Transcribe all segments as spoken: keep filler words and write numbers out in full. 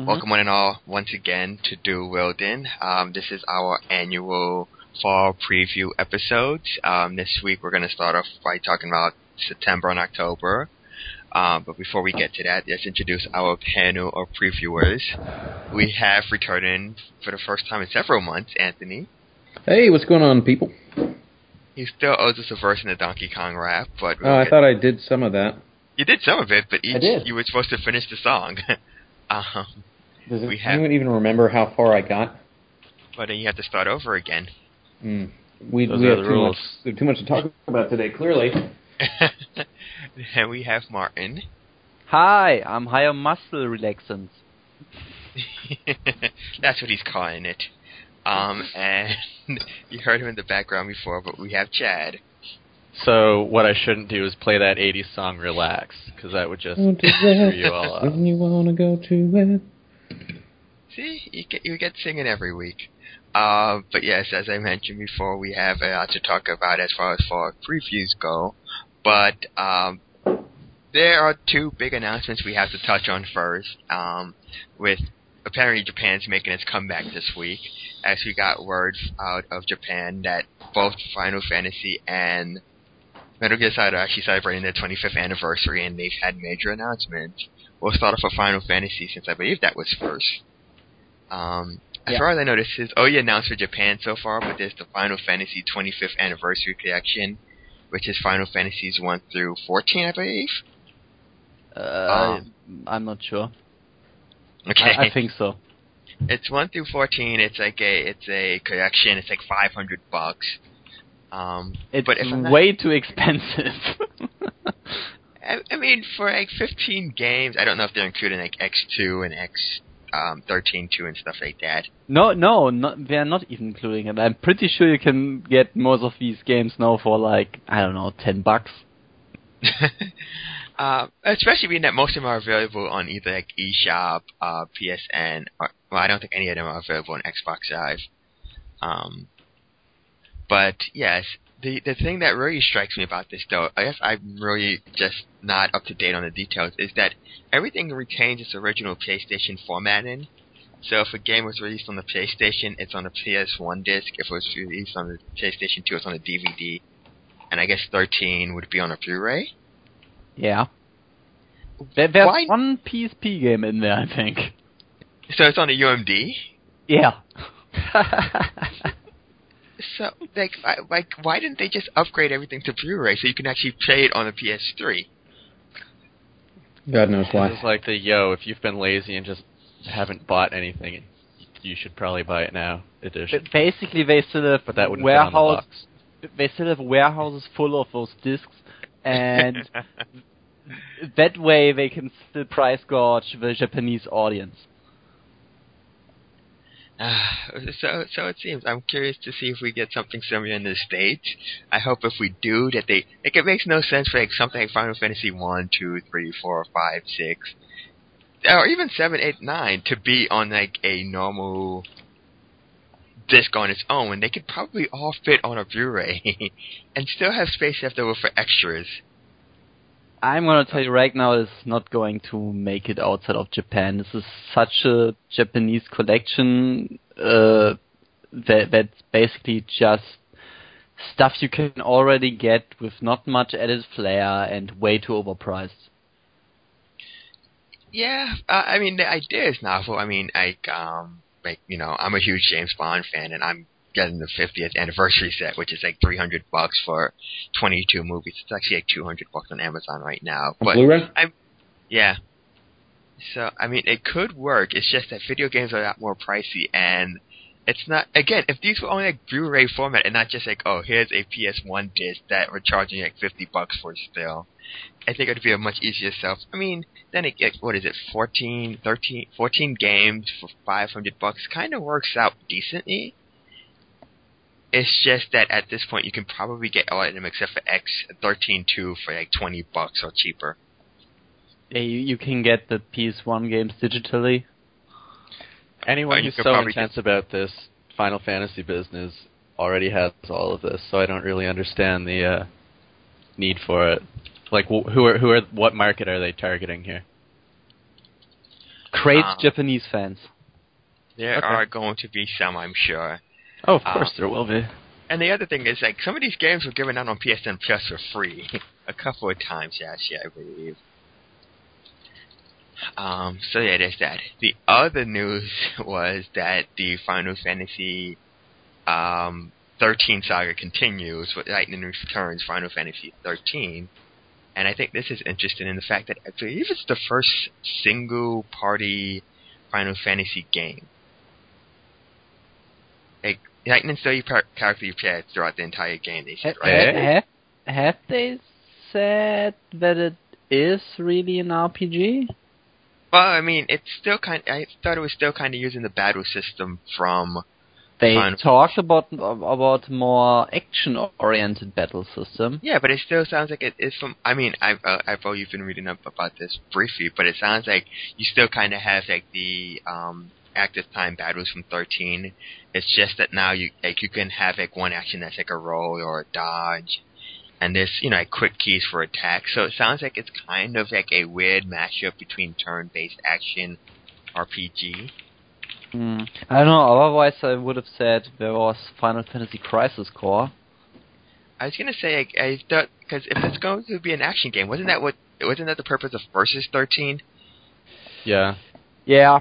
Mm-hmm. Welcome one and all once again to Do Wilden. Um, this is our annual fall preview episodes. Um, this week we're going to start off by talking about September and October. Um, but before we get to that, let's introduce our panel of previewers. We have returning for the first time in several months, Anthony. Hey, what's going on, people? He still owes us a verse in the Donkey Kong rap, but we'll Oh, I get... thought I did some of that. You did some of it, but each I did. you were supposed to finish the song. um, Does it, we have... anyone even remember how far I got? But then you have to start over again. Mm. We, Those we are have the too rules. much, too much to talk about today, clearly. And we have Martin. Hi, I'm higher muscle relaxants. That's what he's calling it. Um, and you heard him in the background before, but we have Chad. So what I shouldn't do is play that eighties song Relax, because that would just screw you all up. When you want to go to bed. See, you get, you get singing every week. Uh, but yes, as I mentioned before, we have a lot to talk about as far as fall previews go. But um, there are two big announcements we have to touch on first. Um, with apparently Japan's making its comeback this week, as we got word out of Japan that both Final Fantasy and Metal Gear Solid are actually celebrating their twenty-fifth anniversary, and they've had major announcements. We'll start off with Final Fantasy, since I believe that was first. Um, as yeah. far as I know, this is only announced for Japan so far, but there's the Final Fantasy twenty-fifth Anniversary Collection, which is Final Fantasies one through fourteen, I believe. Uh, um, I'm not sure. Okay, I, I think so. It's one through fourteen. It's like a it's a collection. It's like five hundred bucks. Um, it's but if I'm not, way too expensive. I, I mean, for like fifteen games, I don't know if they're including like X two and X um, thirteen two and stuff like that. No, no, not, they're not even including it. I'm pretty sure you can get most of these games now for like, I don't know, ten bucks. uh, especially being that most of them are available on either like eShop, uh, P S N, or, well, I don't think any of them are available on Xbox Live. Um, but yes, the the thing that really strikes me about this, though, I guess I'm really just not up to date on the details, is that everything retains its original PlayStation formatting. So if a game was released on the PlayStation, it's on the P S one disc. If it was released on the PlayStation two, it's on a D V D. And I guess thirteen would be on a Blu-ray? Yeah. There, there's Why? one P S P game in there, I think. So it's on a U M D? Yeah. So, like, I, like, why didn't they just upgrade everything to Blu-ray so you can actually play it on the P S three? God knows why. It's like the, yo, if you've been lazy and just haven't bought anything, you should probably buy it now edition. But basically, they still have But that wouldn't fit on the warehouse. box. They still have warehouses full of those discs, and that way they can still price gouge the Japanese audience. Uh, so, so it seems. I'm curious to see if we get something similar in the States. I hope if we do, that they like. It makes no sense for like something like Final Fantasy one, two, three, four, five, six, or even seven, eight, nine to be on like a normal disc on its own, when they could probably all fit on a Blu-ray and still have space left over for extras. I'm gonna tell you right now, it's not going to make it outside of Japan. This is such a Japanese collection uh, that that's basically just stuff you can already get with not much added flair and way too overpriced. Yeah, uh, I mean the idea is novel. I mean, like, um, like you know, I'm a huge James Bond fan, and I'm getting the fiftieth anniversary set, which is like three hundred bucks for twenty-two movies. It's actually like two hundred bucks on Amazon right now. On but Blu-ray? I'm, yeah. So I mean, it could work. It's just that video games are a lot more pricey, and it's not. Again, if these were only like Blu-ray format and not just like, oh, here's a P S one disc that we're charging like fifty bucks for still, I think it would be a much easier sell. I mean, then it gets, what is it, fourteen, thirteen, fourteen games for five hundred bucks kind of works out decently. It's just that at this point you can probably get all of them except for X thirteen two for like twenty bucks or cheaper. Yeah, you, you can get the P S one games digitally. Anyone Oh, you who's could so probably intense about this Final Fantasy business already has all of this, so I don't really understand the uh, need for it. Like, wh- who are who are what market are they targeting here? Great Um, Japanese fans. There Okay. are going to be some, I'm sure. Oh, of course Um, there will be. And the other thing is, like, some of these games were given out on P S N Plus for free a couple of times last year, I believe. Um, so yeah, there's that. The other news was that the Final Fantasy um, thirteen saga continues with Lightning Returns Final Fantasy thirteen. And I think this is interesting in the fact that I believe it's the first single-party Final Fantasy game. Like, Lightning's the only par- character you play throughout the entire game, they said, Ha- right? ha- have, have they said that it is really an R P G? Well, I mean, it's still kind. I thought it was still kind of using the battle system from. They Final talked about about more action-oriented battle system. Yeah, but it still sounds like it is from. I mean, I've uh, I've always been reading up about this briefly, but it sounds like you still kind of have like the um, active time battles from thirteen. It's just that now you like you can have like one action that's like a roll or a dodge, and there's you know like quick keys for attack. So it sounds like it's kind of like a weird mashup between turn-based action R P G. Hmm. I don't know. Otherwise, I would have said there was Final Fantasy Crisis Core. I was gonna say I, I thought because if it's going to be an action game, wasn't that what wasn't that the purpose of Versus thirteen? Yeah. Yeah.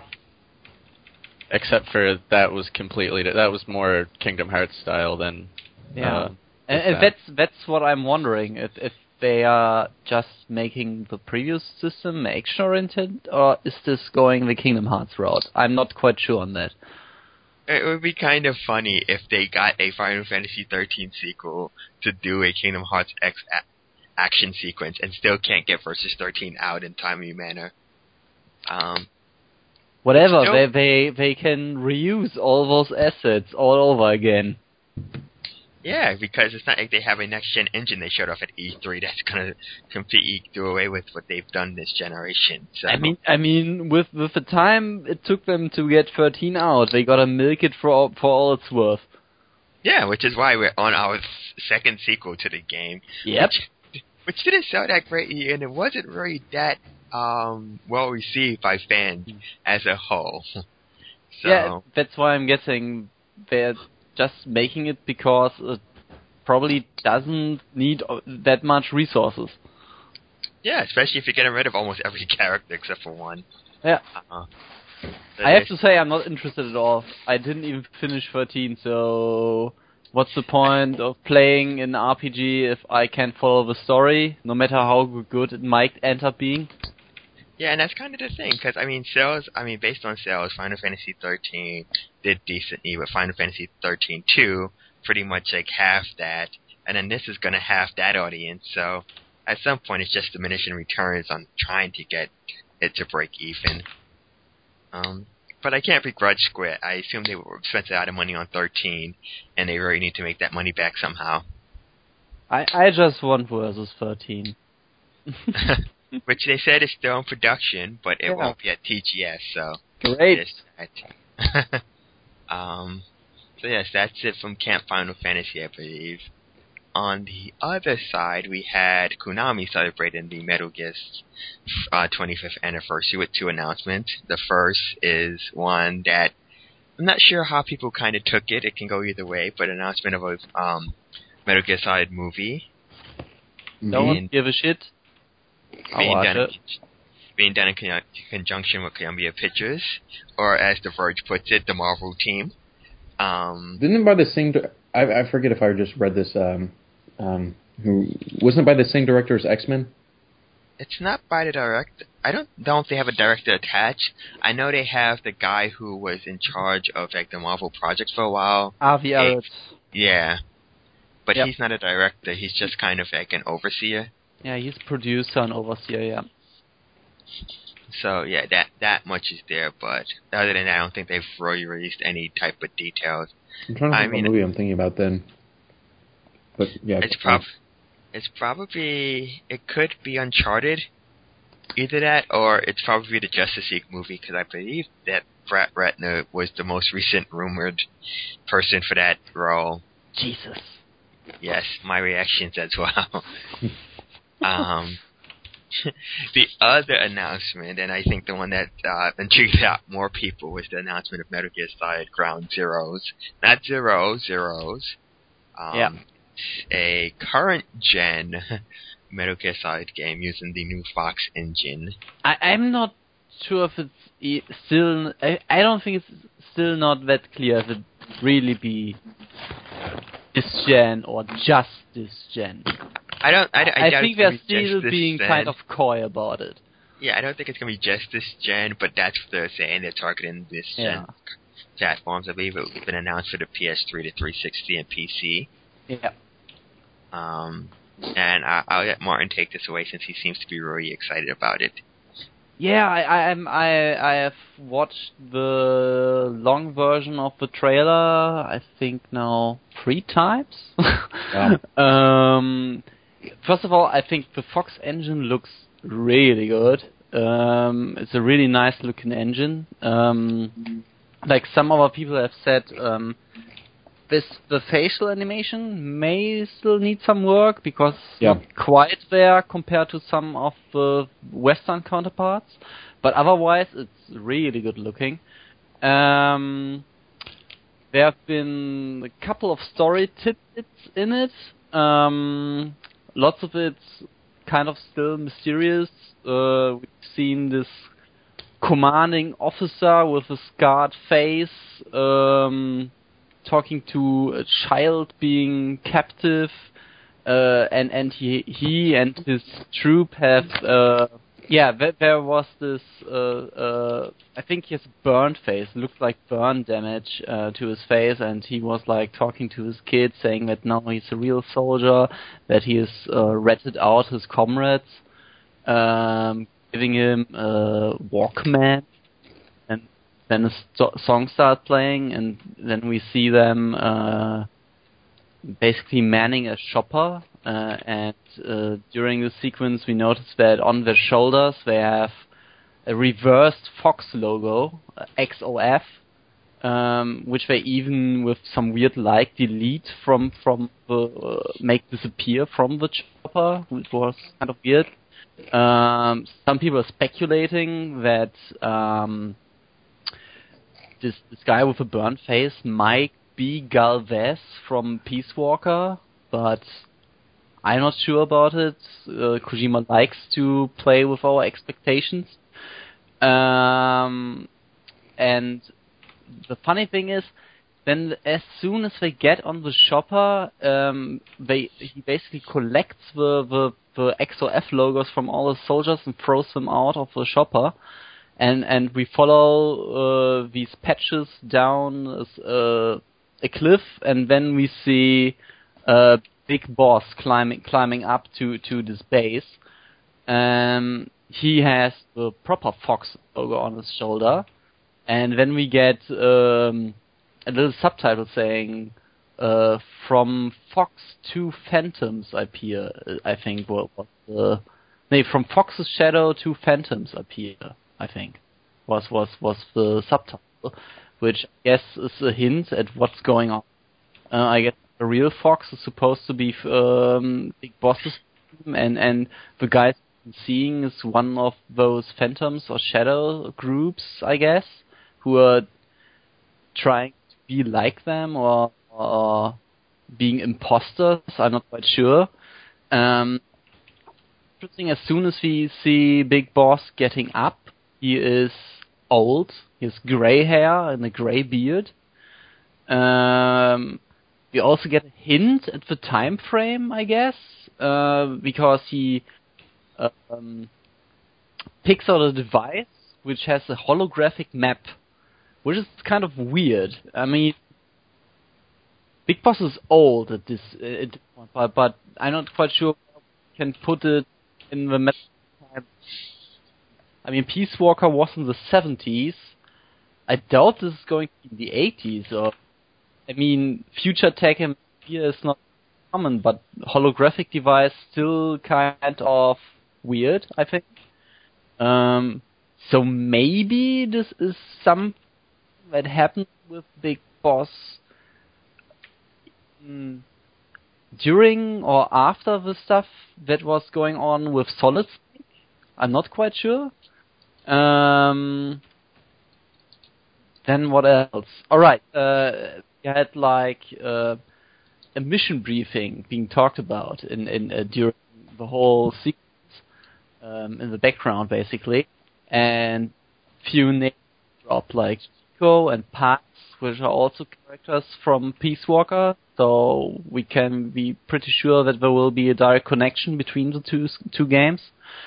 Except for that was completely that was more Kingdom Hearts style than. Yeah. Uh, And, with and that. that's that's what I'm wondering, if if they are just making the previous system action-oriented, or is this going the Kingdom Hearts route? I'm not quite sure on that. It would be kind of funny if they got a Final Fantasy thirteen sequel to do a Kingdom Hearts X a- action sequence and still can't get Versus thirteen out in timely manner. Um, Whatever, Still- they, they they can reuse all those assets all over again. yeah, because it's not like they have a next-gen engine they showed off at E three that's going to completely do away with what they've done this generation. So. I mean, I mean, with with the time it took them to get thirteen out, they gotta milk it for all, for all it's worth. Yeah, which is why we're on our s- second sequel to the game. Yep. Which, which didn't sell that greatly, and it wasn't really that um, well received by fans as a whole. So, Yeah, that's why I'm guessing they're just making it because it probably doesn't need uh, that much resources. yeah, especially if you're getting rid of almost every character except for one. Yeah. Uh, so I have there's- to say I'm not interested at all. I didn't even finish thirteen, so what's the point of playing an R P G if I can't follow the story, no matter how good it might end up being? Yeah, and that's kind of the thing, because, I mean, sales, I mean, based on sales, Final Fantasy thirteen did decently, but Final Fantasy thirteen two pretty much, like, half that, and then this is going to half that audience, so at some point it's just diminishing returns on trying to get it to break even. Um, but I can't begrudge Square. I assume they spent a lot of money on thirteen, and they really need to make that money back somehow. I, I just want Versus thirteen. Which they said is still in production, but it Yeah. won't be at T G S, so... Great. Yes, that. um, so yes, that's it from Camp Final Fantasy, I believe. On the other side, we had Konami celebrating the Metal Gear uh, twenty-fifth anniversary with two announcements. The first is one that I'm not sure how people kind of took it. It can go either way, but announcement of a um, Metal Gear Solid movie Don't And- give a shit. I'll being watch done, it. being done in con- conjunction with Columbia Pictures, or as The Verge puts it, the Marvel team. Um, Didn't it by the same? Di- I, I forget if I just read this. Um, um, who wasn't it by the same director as X Men? It's not by the director. I don't know if they have a director attached. I know they have the guy who was in charge of like the Marvel projects for a while. Avi Arad. Yeah, but Yep. he's not a director. He's just kind of like an overseer. Yeah, he's producer and overseer, yeah. So yeah, that that much is there. But other than that, I don't think they've really released any type of details. I'm trying to I think mean- what movie I'm thinking about then. But yeah, It's prob it's probably it could be Uncharted, either that or it's probably the Justice League movie because I believe that Brett Ratner was the most recent rumored person for that role. Jesus. Yes, my reactions as well. um, the other announcement, and I think the one that uh, intrigued out more people, was the announcement of Metal Gear Solid Ground Zeroes. Not Zero, Zeroes. Um, yeah. A current gen Metal Gear Solid game using the new Fox engine. I, I'm not sure if it's e- still. I, I don't think it's still not that clear if it really be this gen or just this gen. I don't. I, I, I doubt think it's gonna they're be still just being this kind gen. of coy about it. Yeah, I don't think it's gonna be just this gen, but that's what they're saying. They're targeting this gen Yeah. platforms. I believe it's been announced for the P S three, the three sixty, and P C. Yeah. Um, and I, I'll let Martin take this away since he seems to be really excited about it. Yeah, I, I, I'm, I, I have watched the long version of the trailer. I think now three times. Wow. um, first of all, I think the Fox engine looks really good. Um, it's a really nice looking engine. Um, like some other people have said, um, this the facial animation may still need some work because it's Yeah. not quite there compared to some of the Western counterparts, but otherwise it's really good looking. Um, there have been a couple of story tidbits in it. Um, lots of it's kind of still mysterious. Uh, we've seen this commanding officer with a scarred face, um, talking to a child being captive, uh, and and he he and his troop have uh, yeah there, there was this uh, uh, I think he has a burned face, looked like burn damage uh, to his face, and he was like talking to his kid, saying that now he's a real soldier, that he has uh, ratted out his comrades, um, giving him a Walkman. Then a st- song starts playing, and then we see them uh, basically manning a shopper. Uh, and uh, during the sequence, we notice that on their shoulders they have a reversed Fox logo, uh, X O F, um, which they even, with some weird like, delete from from the uh, make disappear from the chopper, which was kind of weird. Um, some people are speculating that. Um, This, this guy with a burnt face might be Galvez from Peace Walker, but I'm not sure about it. Uh, Kojima likes to play with our expectations. Um, and the funny thing is, then as soon as they get on the shopper, um, they he basically collects the, the, the X O F logos from all the soldiers and throws them out of the shopper. And and we follow uh, these patches down uh, a cliff, and then we see a big boss climbing climbing up to, to this base. Um, he has the proper Fox logo on his shoulder, and then we get um, a little subtitle saying uh, "From Fox to Phantoms appear." I think what was the no, from Fox's shadow to Phantoms appear. I think, was was was the subtitle, which I guess is a hint at what's going on. Uh, I guess the real Fox is supposed to be um, Big Boss's team, and and the guys we're seeing is one of those phantoms or shadow groups, I guess, who are trying to be like them or, or being imposters. I'm not quite sure. Um, interesting. As soon as we see Big Boss getting up, he is old. He has gray hair and a gray beard. Um, we also get a hint at the time frame, I guess, uh, because he uh, um, picks out a device which has a holographic map, which is kind of weird. I mean, Big Boss is old at this, at this point, but, but I'm not quite sure how we can put it in the map time. I mean, Peace Walker was in the seventies. I doubt this is going to be in the eighties. Or, I mean, future tech here is not common, but holographic device still kind of weird, I think. Um, so maybe this is something that happened with Big Boss mm, during or after the stuff that was going on with Solid Snake. I'm not quite sure. Um, then what else? All right, uh, you had like uh, a mission briefing being talked about in in uh, during the whole sequence um, in the background, basically, and few names dropped like Chico and Pax, which are also characters from Peace Walker. So we can be pretty sure that there will be a direct connection between the two two games.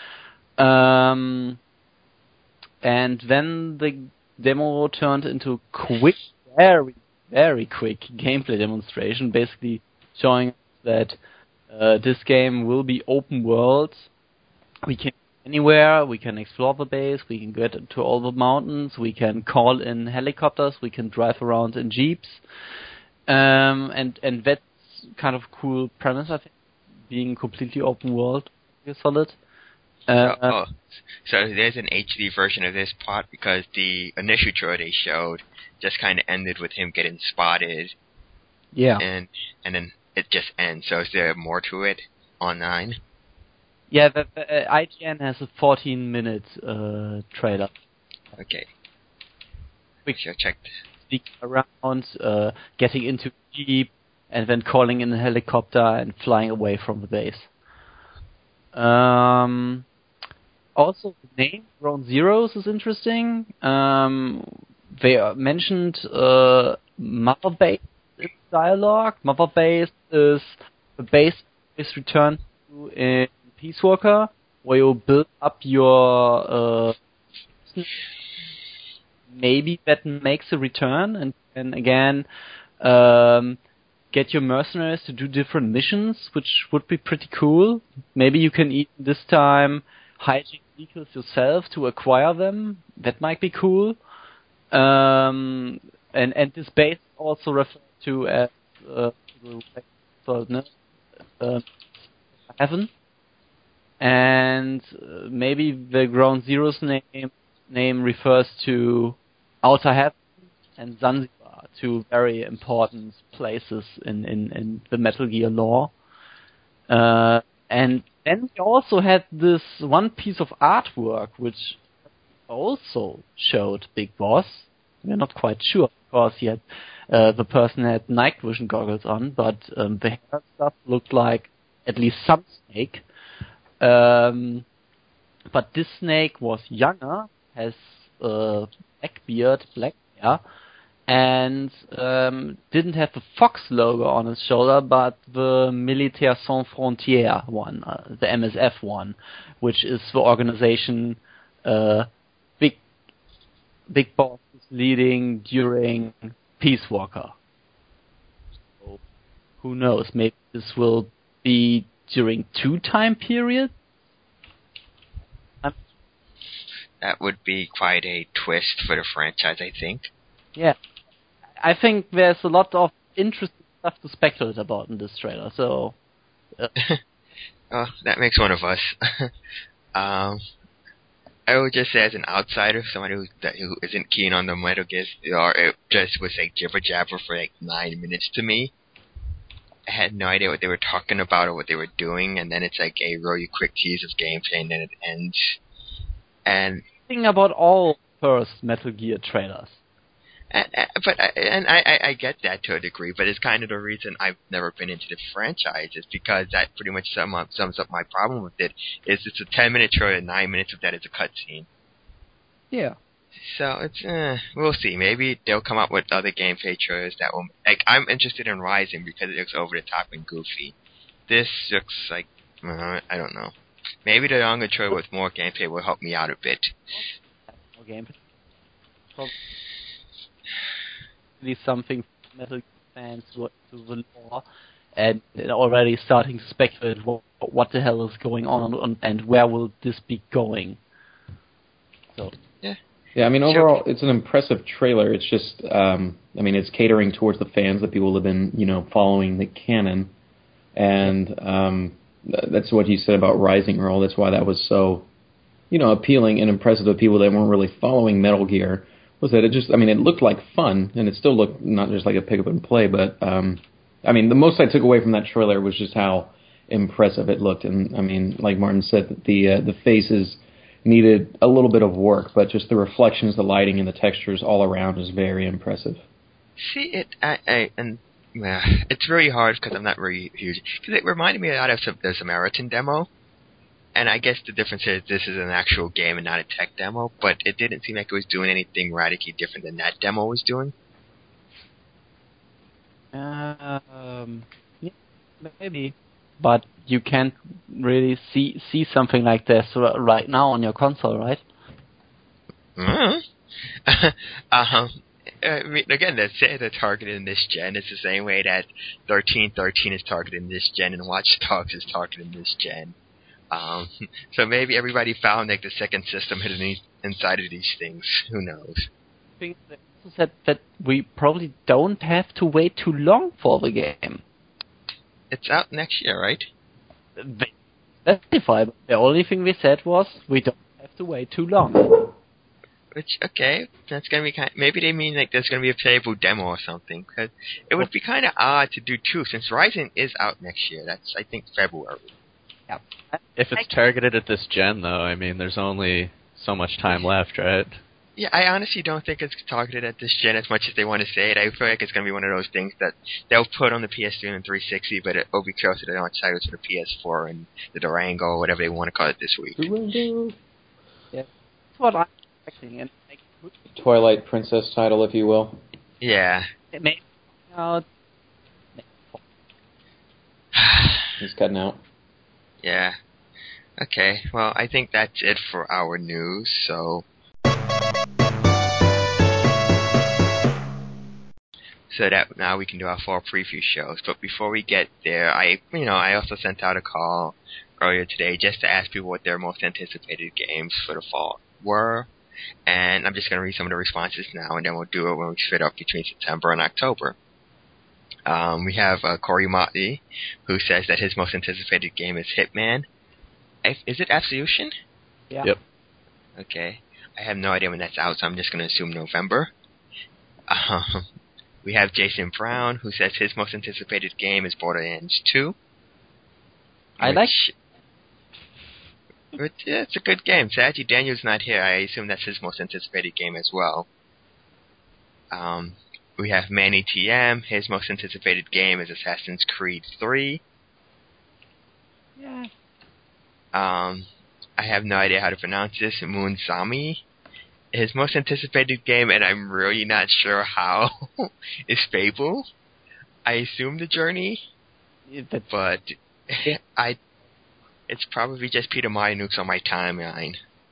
Um, and then the demo turned into quick, very, very quick gameplay demonstration, basically showing that uh, this game will be open world. We can go anywhere, we can explore the base, we can get to all the mountains, we can call in helicopters, we can drive around in jeeps. Um, and, and that's kind of cool premise, I think, being completely open world, solid. Uh, oh, oh, so there's an H D version of this part because the initial trailer they showed just kind of ended with him getting spotted. Yeah. And and then it just ends. So is there more to it online? Yeah, the, the, uh, I G N has a fourteen minute uh, trailer. Okay. We sure checked. Sneaking around, uh, getting into a jeep, and then calling in a helicopter and flying away from the base. Um. Also, the name Ground Zeroes is interesting. Um, they mentioned uh, Mother Base in dialogue. Mother Base is the base is returned to in Peace Walker, where you build up your uh, maybe that makes a return, and, and again um, get your mercenaries to do different missions, which would be pretty cool. Maybe you can even this time hijack vehicles yourself to acquire them. That might be cool. Um, and and this base also referred to as uh, uh, heaven. And uh, maybe the Ground Zeroes name name refers to Outer Heaven and Zanzibar, two very important places in, in, in the Metal Gear lore. Uh, and then we also had this one piece of artwork which also showed Big Boss. We're not quite sure because he had uh, the person had night vision goggles on, but um, the hair stuff looked like at least some Snake. Um, but this Snake was younger, has uh, black beard, black hair, and um, didn't have the Fox logo on his shoulder, but the Militaires Sans Frontières one, uh, the M S F one, which is the organization uh, Big Big Boss is leading during Peace Walker. So, who knows? Maybe this will be during two time periods. Um, that would be quite a twist for the franchise, I think. Yeah. I think there's a lot of interesting stuff to speculate about in this trailer, so... Uh. Oh, that makes one of us. um, I would just say as an outsider, someone who, that, who isn't keen on the Metal Gear, or it just was like jibber-jabber for like nine minutes to me. I had no idea what they were talking about or what they were doing, and then it's like a really quick tease of gameplay, and then it ends. And... Think about all first Metal Gear trailers. And, but I, and I, I get that to a degree, but it's kind of the reason I've never been into the franchise, is because that pretty much sum up, sums up my problem with it. Is it's a ten minute trailer, and nine minutes of that is a cutscene. Yeah. So it's eh, we'll see. Maybe they'll come up with other gameplay trailers that will. Like I'm interested in Rising because it looks over the top and goofy. This looks like uh, I don't know. Maybe the longer trailer with more gameplay will help me out a bit. More gameplay. Probably. Something for Metal Gear fans to the lore, and already starting to speculate what, what the hell is going on and where will this be going. So yeah, yeah. I mean, overall, it's an impressive trailer. It's just, um, I mean, it's catering towards the fans, the people who have been, you know, following the canon, and um, that's what you said about Rising, Earl. That's why that was so, you know, appealing and impressive to people that weren't really following Metal Gear. Was that it just, I mean, it looked like fun, and it still looked not just like a pick up and play, but, um, I mean, the most I took away from that trailer was just how impressive it looked, and, I mean, like Martin said, the uh, the faces needed a little bit of work, but just the reflections, the lighting, and the textures all around is very impressive. See, it, I, I and uh, it's very hard because I'm not very huge. Because it reminded me a lot of some, the Samaritan demo, and I guess the difference is this is an actual game and not a tech demo. But it didn't seem like it was doing anything radically different than that demo was doing. Um, yeah, maybe, but you can't really see see something like this r- right now on your console, right? Mm-hmm. um, I mean, again, that's it. They're targeted in this gen. It's the same way that thirteen thirteen is targeted in this gen and Watch Dogs is targeted in this gen. Um, so maybe everybody found like the second system hidden inside of these things. Who knows? I think that that we probably don't have to wait too long for the game. It's out next year, right? They specify. The only thing we said was we don't have to wait too long. Which, okay, that's gonna be kind. Maybe they mean like there's gonna be a playable demo or something. Cause it would be kind of odd to do two, since Rising is out next year. That's I think February. Yeah. If it's targeted at this gen, though, I mean, there's only so much time left, right? Yeah, I honestly don't think it's targeted at this gen as much as they want to say it. I feel like it's gonna be one of those things that they'll put on the P S three and three sixty, but it will be closer to launch titles for the P S four and the Durango, or whatever they want to call it this week. Durango. Yeah. That's what I'm expecting. And like, Twilight Princess title, if you will. Yeah. it may out. He's cutting out. Yeah. Okay, well, I think that's it for our news, so... So that now we can do our fall preview shows. But before we get there, I, you know, I also sent out a call earlier today just to ask people what their most anticipated games for the fall were. And I'm just going to read some of the responses now, and then we'll do it when we fit up between September and October. Um, we have uh, Corey Motley, who says that his most anticipated game is Hitman. Is it Absolution? Yeah. Yep. Okay. I have no idea when that's out, so I'm just going to assume November. Um, we have Jason Brown, who says his most anticipated game is Borderlands two. I which, like... Which, yeah, it's a good game. Sadly, Daniel's not here. I assume that's his most anticipated game as well. Um, we have Manny T M. His most anticipated game is Assassin's Creed three. Yeah. Um, I have no idea how to pronounce this. Moonsami. His most anticipated game, and I'm really not sure how, is Fable. I assume The Journey, That's, but I. It's probably just Peter Molyneux on my timeline.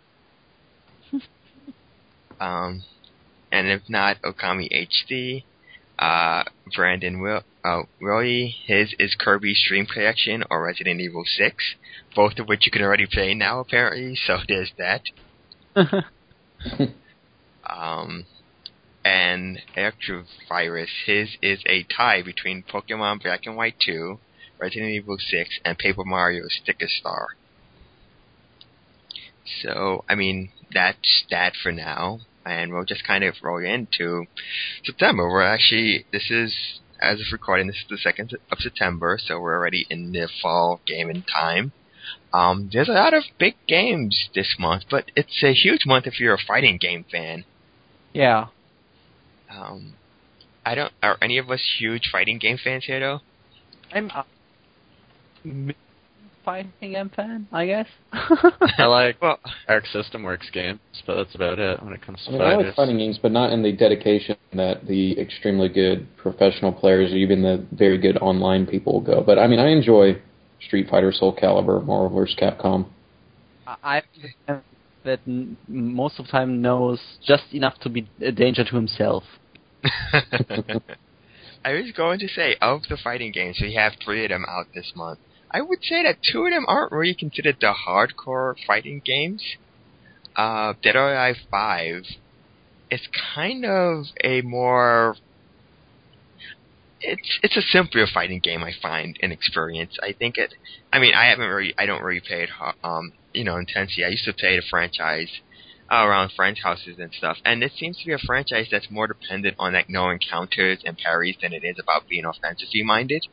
um, and if not, Okami H D. Uh, Brandon Will, uh, Willie, his is Kirby's Dream Collection or Resident Evil six, both of which you can already play now apparently, so there's that. um, and Electrovirus, his is a tie between Pokemon Black and White two, Resident Evil six, and Paper Mario Sticker Star. So, I mean, that's that for now. And we'll just kind of roll into September. We're actually, this is, as of recording, this is the second of September, so we're already in the fall gaming time. Um, there's a lot of big games this month, but it's a huge month if you're a fighting game fan. yeah. Um, I don't, are any of us huge fighting game fans here, though? I'm a fighting game fan, I guess. I like Well, Arc System Works games, but that's about it when it comes to I mean, I like fighters. fighting games, but not in the dedication that the extremely good professional players or even the very good online people go. But, I mean, I enjoy Street Fighter, Soul Calibur, Marvel versus. Capcom. I I that n- most of the time knows just enough to be a danger to himself. I was going to say, of the fighting games, we have three of them out this month. I would say that two of them aren't really considered the hardcore fighting games. Uh, Dead or Alive five is kind of a more... It's it's a simpler fighting game, I find, in experience. I think it... I mean, I haven't really... I don't really play it, um, you know, intensely. I used to play the franchise uh, around friends' houses and stuff, and it seems to be a franchise that's more dependent on, like, knowing counters and parries than it is about being offensively minded.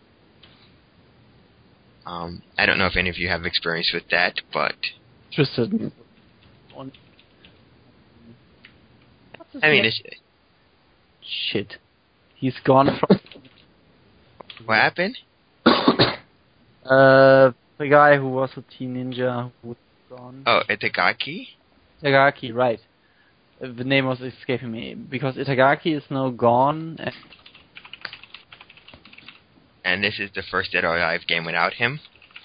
Um, I don't know if any of you have experience with that, but... Tristan. on. I mean, it's, shit. He's gone from. what happened? Uh, the guy who was a teen ninja who was gone. Oh, Itagaki? Itagaki, right. Uh, the name was escaping me. Because Itagaki is now gone. And, and this is the first Dead or Alive game without him?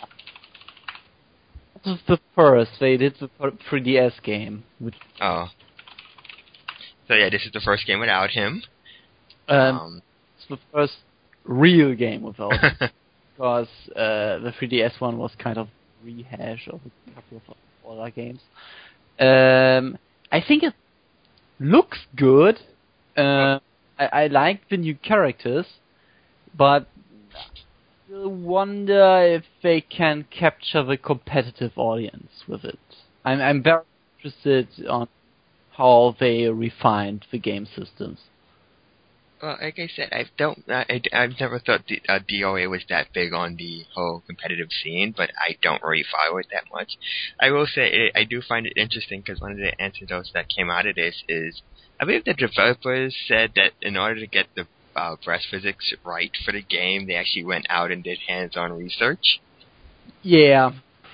this was the first. They did the three D S game. Which, oh. So yeah, this is the first game without him. um, Um, it's the first real game without him. Because uh, the three D S one was kind of rehash of a couple of other games. Um, I think it looks good. Uh, I, I like the new characters, but I still wonder if they can capture the competitive audience with it. I'm, I'm very interested on how they refined the game systems. well, like I said, I don't. I, I've never thought the, uh, D O A was that big on the whole competitive scene, but I don't really follow it that much. I will say it, I do find it interesting because one of the antidotes that came out of this is, I believe the developers said that in order to get the uh, breast physics right for the game, they actually went out and did hands-on research. Yeah.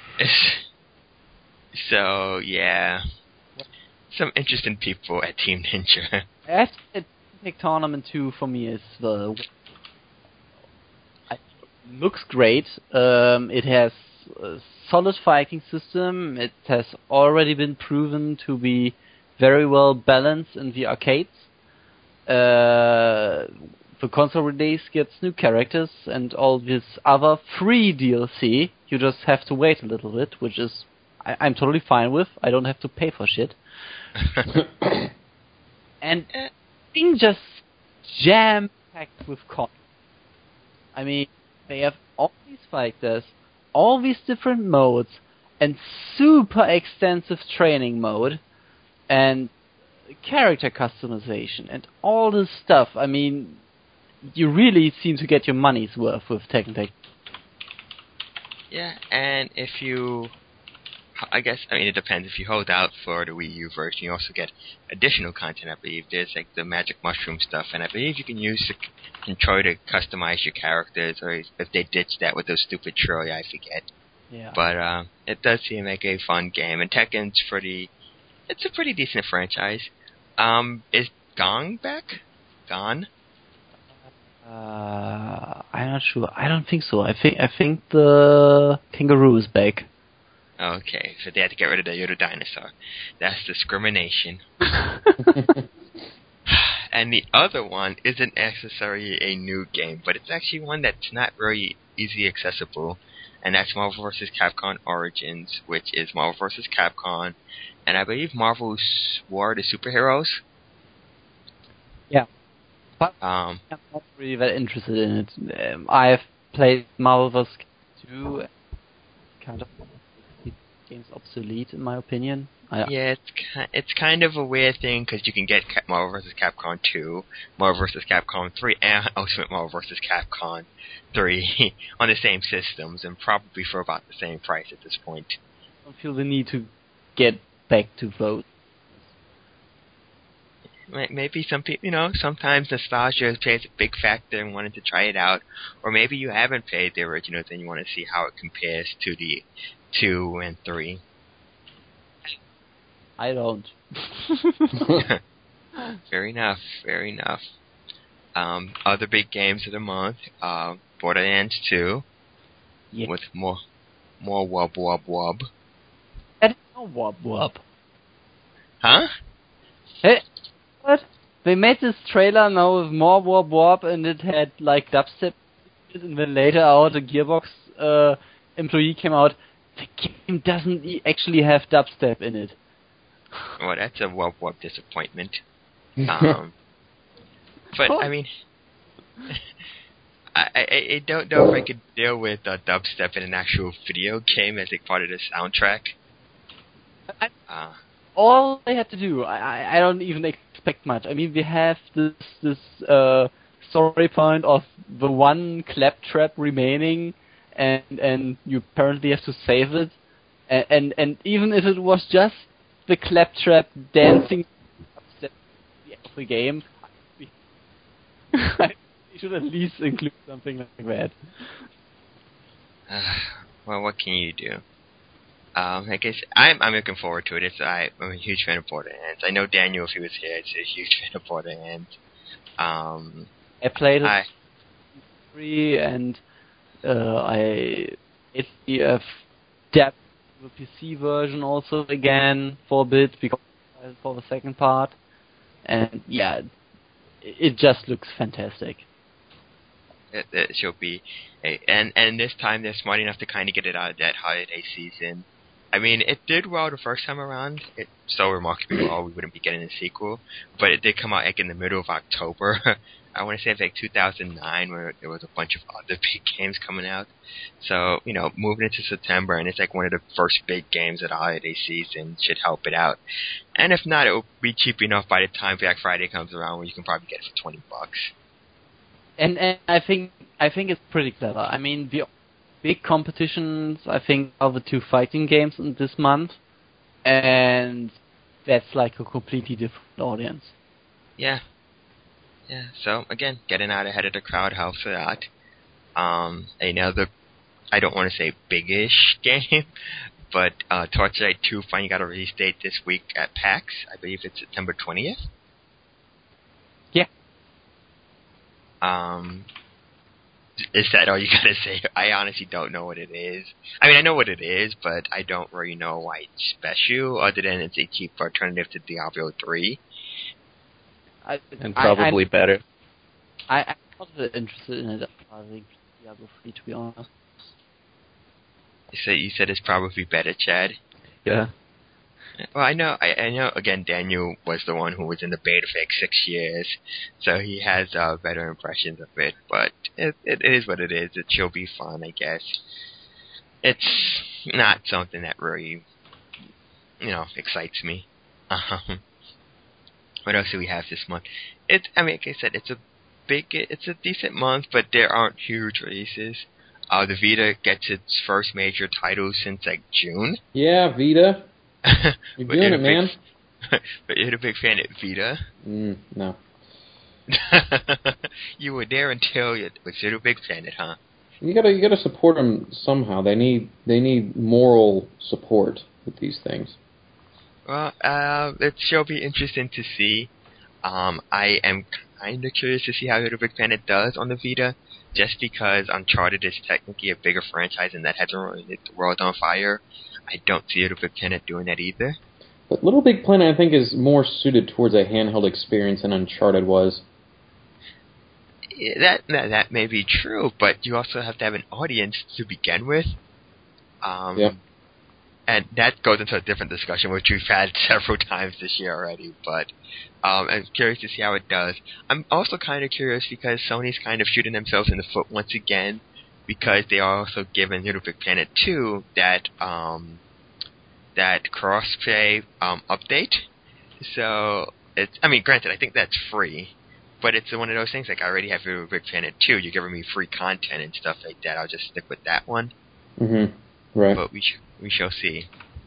So yeah, some interesting people at Team Ninja. I have to say, Olympic Tournament two for me is the. It looks great. Um, it has a solid fighting system. It has already been proven to be very well balanced in the arcades. Uh, the console release gets new characters and all this other free D L C. You just have to wait a little bit, which is I, I'm totally fine with. I don't have to pay for shit. And thing just jam-packed with content. I mean, they have all these fighters, all these different modes, and super extensive training mode, and character customization, and all this stuff. I mean, you really seem to get your money's worth with Tekken Tag. Yeah, and if you... I guess, I mean, it depends. If you hold out for the Wii U version, you also get additional content, I believe. There's, like, the Magic Mushroom stuff, and I believe you can use the controller to customize your characters, or if they ditch that with those stupid Trilly, I forget. Yeah. But, uh, it does seem like a fun game, and Tekken's pretty... It's a pretty decent franchise. Um, is Gong back? Gone? Uh, I'm not sure. I don't think so. I think I think the kangaroo is back. Okay, so they had to get rid of the Yoda dinosaur. That's discrimination. And the other one isn't necessarily a new game, but it's actually one that's not very easily accessible, and that's Marvel versus. Capcom Origins, which is Marvel versus. Capcom, and I believe Marvel's War of the Superheroes. Yeah. But um, I'm not really that interested in it. Um, I've played Marvel versus. two, kind of game's obsolete in my opinion. I, yeah, it's ki- it's kind of a weird thing because you can get Cap- Marvel versus. Capcom two, Marvel versus. Capcom three, and Ultimate Marvel versus. Capcom three on the same systems, and probably for about the same price at this point. I don't feel the need to get back to those. Maybe some people, you know, sometimes nostalgia plays a big factor in wanting to try it out, or maybe you haven't played the originals and you want to see how it compares to the two and three. I don't. Fair enough, fair enough. Um, other big games of the month, uh, Borderlands two, Yeah. with more, more wub wub wub. That is no wub wub. Huh? Hey, what? They made this trailer now with more wub wub, and it had like dubstep, and then later out a Gearbox uh, employee came out. The game doesn't e- actually have dubstep in it. Well, that's a wub wub disappointment. Um, but I mean, I, I I don't know if I could deal with uh, dubstep in an actual video game as a part of the soundtrack. I, Uh, all they had to do, I, I I don't even expect much. I mean, we have this this uh, story point of the one claptrap remaining, and and you apparently have to save it, and and, and even if it was just the claptrap dancing of the game. I should at least include something like that. Uh, well, what can you do? Um, I guess I'm I'm looking forward to it. It's I, I'm a huge fan of Borderlands. I know Daniel, if he was here, is a huge fan of Borderlands. Um, I played it I, free, and uh, I it's the uh, depth the P C version also again for a bit because for the second part, and yeah, it, it just looks fantastic. It, it should be, and and this time they're smart enough to kind of get it out of that holiday season. I mean, it did well the first time around. It so remarkably well we wouldn't be getting a sequel, but it did come out like in the middle of October. I want to say it's like two thousand nine, where there was a bunch of other big games coming out. So you know, moving into September, and it's like one of the first big games of the holiday season should help it out. And if not, it will be cheap enough by the time Black Friday comes around, where you can probably get it for twenty bucks. And, and I think I think it's pretty clever. I mean, the big competitions, I think, are the two fighting games in this month, and that's like a completely different audience. Yeah, yeah. So again, getting out ahead of the crowd helps with that. Um, another, I don't want to say big-ish game, but uh, Torchlight two finally got a release date this week at PAX. I believe it's September twentieth. Yeah. Um. Is that all you gotta say? I honestly don't know what it is. I mean, I know what it is, but I don't really know why it's special, other than it's a cheap alternative to Diablo three. I, and probably I, better. I, I'm not that interested in it. I think Diablo three, to be honest. You said, you said it's probably better, Chad? Yeah. Well, I know, I, I know, again, Daniel was the one who was in the beta for like six years, so he has uh, better impressions of it, but it, it is what it is. It should be fun, I guess. It's not something that really, you know, excites me. Um, what else do we have this month? It's, I mean, like I said, it's a big, it's a decent month, but there aren't huge releases. Uh, the Vita gets its first major title since like June. Yeah, Vita. You're doing it, man. Big, but you're a big fan of Vita? Mm, no. You were there until you was a big fan of it, huh? You gotta, you gotta support them somehow. They need, they need moral support with these things. Well, uh, it shall be interesting to see. Um, I am kind of curious to see how Little Big Planet does on the Vita, just because Uncharted is technically a bigger franchise and that hasn't really lit the world on fire. I don't see Little Big Planet doing that either. But Little Big Planet, I think, is more suited towards a handheld experience than Uncharted was. Yeah, that, that that may be true, but you also have to have an audience to begin with. Um, yeah. And that goes into a different discussion, which we've had several times this year already. But um, I'm curious to see how it does. I'm also kind of curious because Sony's kind of shooting themselves in the foot once again, because they are also giving Little Big Planet two that um, that crossplay um, update. So it's, I mean, granted, I think that's free, but it's one of those things like I already have Little Big Planet two. You're giving me free content and stuff like that. I'll just stick with that one. Mm-hmm. Right. But we sh- we shall see.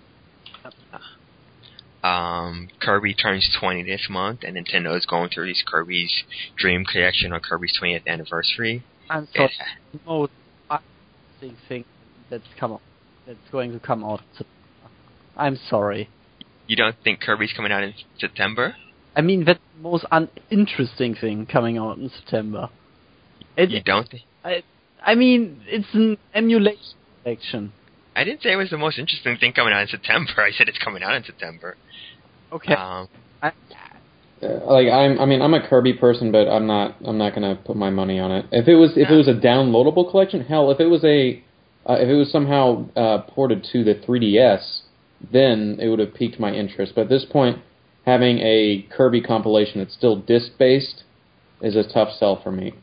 Um, Kirby turns twenty this month, and Nintendo is going to release Kirby's Dream Collection on Kirby's twentieth anniversary. I'm sorry. The most interesting thing that's come out, that's going to come out. I'm sorry. You don't think Kirby's coming out in September? I mean, that's the most uninteresting thing coming out in September. It, you don't think? I, I mean, it's an emulation collection. I didn't say it was the most interesting thing coming out in September. I said it's coming out in September. Okay. Um, I, uh, like I'm, I mean, I'm a Kirby person, but I'm not. I'm not gonna put my money on it. If it was, if no. it was a downloadable collection, hell, if it was a, uh, if it was somehow uh, ported to the three D S, then it would have piqued my interest. But at this point, having a Kirby compilation that's still disc based is a tough sell for me.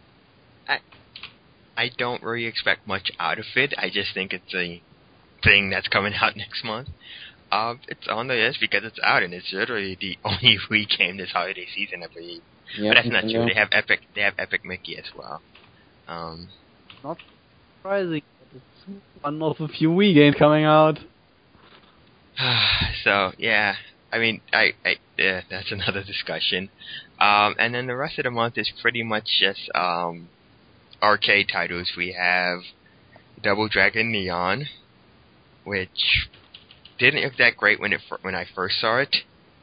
I don't really expect much out of it. I just think it's a thing that's coming out next month. Um, it's on the list because it's out, and it's literally the only Wii game this holiday season, I believe. Yep, but that's not Nintendo. true. They have Epic. They have Epic Mickey as well. Um, not surprising. It's one of the few Wii games coming out. So yeah, I mean, I, I yeah, that's another discussion. Um, and then the rest of the month is pretty much just um, arcade titles. We have Double Dragon Neon, which didn't look that great when it when I first saw it.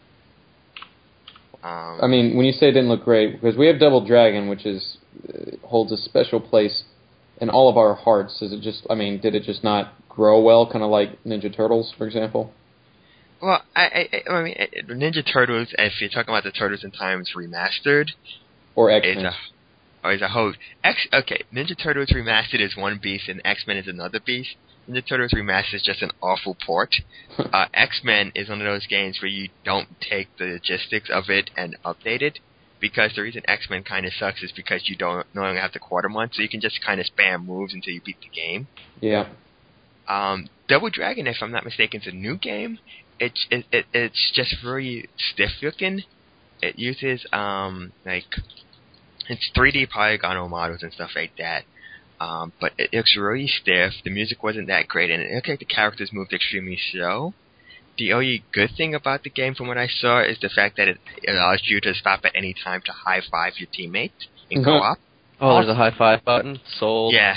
Um, I mean, when you say it didn't look great, because we have Double Dragon, which is uh, holds a special place in all of our hearts. Is it just? I mean, did it just not grow well, kind of like Ninja Turtles, for example? Well, I, I, I mean, Ninja Turtles, if you're talking about the Turtles in Times remastered, Or is X-Men? a, or is a whole X. Okay, Ninja Turtles remastered is one beast, and X-Men is another beast. Ninja Turtles remastered is just an awful port. uh, X-Men is one of those games where you don't take the logistics of it and update it, because the reason X-Men kind of sucks is because you don't no longer have the quarter month, so you can just kind of spam moves until you beat the game. Yeah. Um, Double Dragon, if I'm not mistaken, is a new game. It's it, it it's just very stiff looking. It uses um like it's three D polygonal models and stuff like that. Um, but it looks really stiff. The music wasn't that great, and it looked like the characters moved extremely slow. The only good thing about the game, from what I saw, is the fact that it allows you to stop at any time to high five your teammates in co-op. Oh, there's a high five button. Sold. Yeah.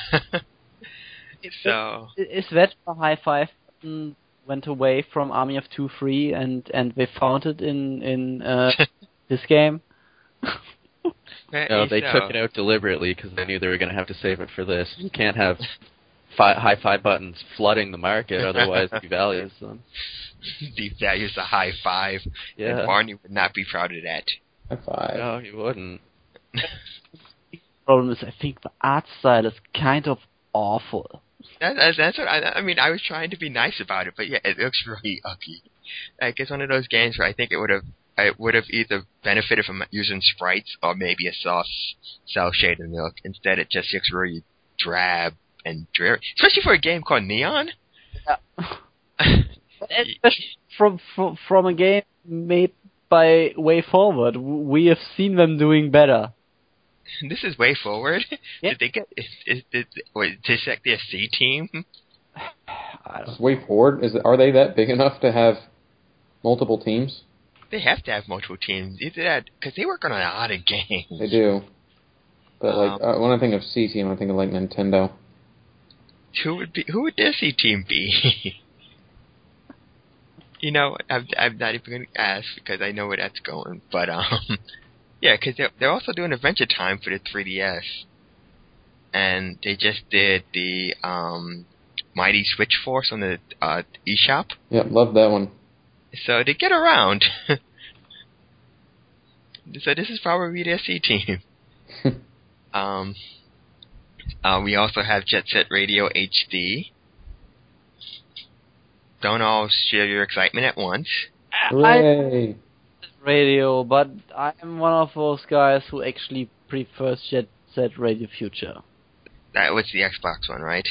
So Is that a high five button went away from Army of Two Free and and they found it in in uh, this game? No, they so. took it out deliberately because they knew they were going to have to save it for this. You can't have fi- high five buttons flooding the market, otherwise it devalues them. Devalues a high five. Yeah. And Barney would not be proud of that. High five. No, he wouldn't. The problem is, I think the art style is kind of awful. That, that's, that's what I, I mean. I was trying to be nice about it, but yeah, it looks really ugly. Like it's one of those games where I think it would have, it would have either benefited from using sprites or maybe a soft cell shaded look. Instead, it just looks really drab and dreary, especially for a game called Neon. Yeah. Especially from, from from a game made by Way Forward, we have seen them doing better. This is Way Forward. Yeah. Did they get? Is, is, is, wait, is that their C team? I don't Way Forward? Is it, are they that big enough to have multiple teams? They have to have multiple teams. Either that, because they work on a lot of games. They do. But like, Um, uh, when I think of C team, I think of like Nintendo. Who would be? Who would their C team be? You know, I'm, I'm not even going to ask because I know where that's going. But um, yeah, because they're they're also doing Adventure Time for the three D S, and they just did the um, Mighty Switch Force on the uh, eShop. Yep, love that one. So they get around. So this is probably their C team. um, uh, we also have Jet Set Radio H D. Don't all share your excitement at once. Hooray! I radio, but I'm one of those guys who actually prefers Jet Set Radio Future. That was the Xbox one, right?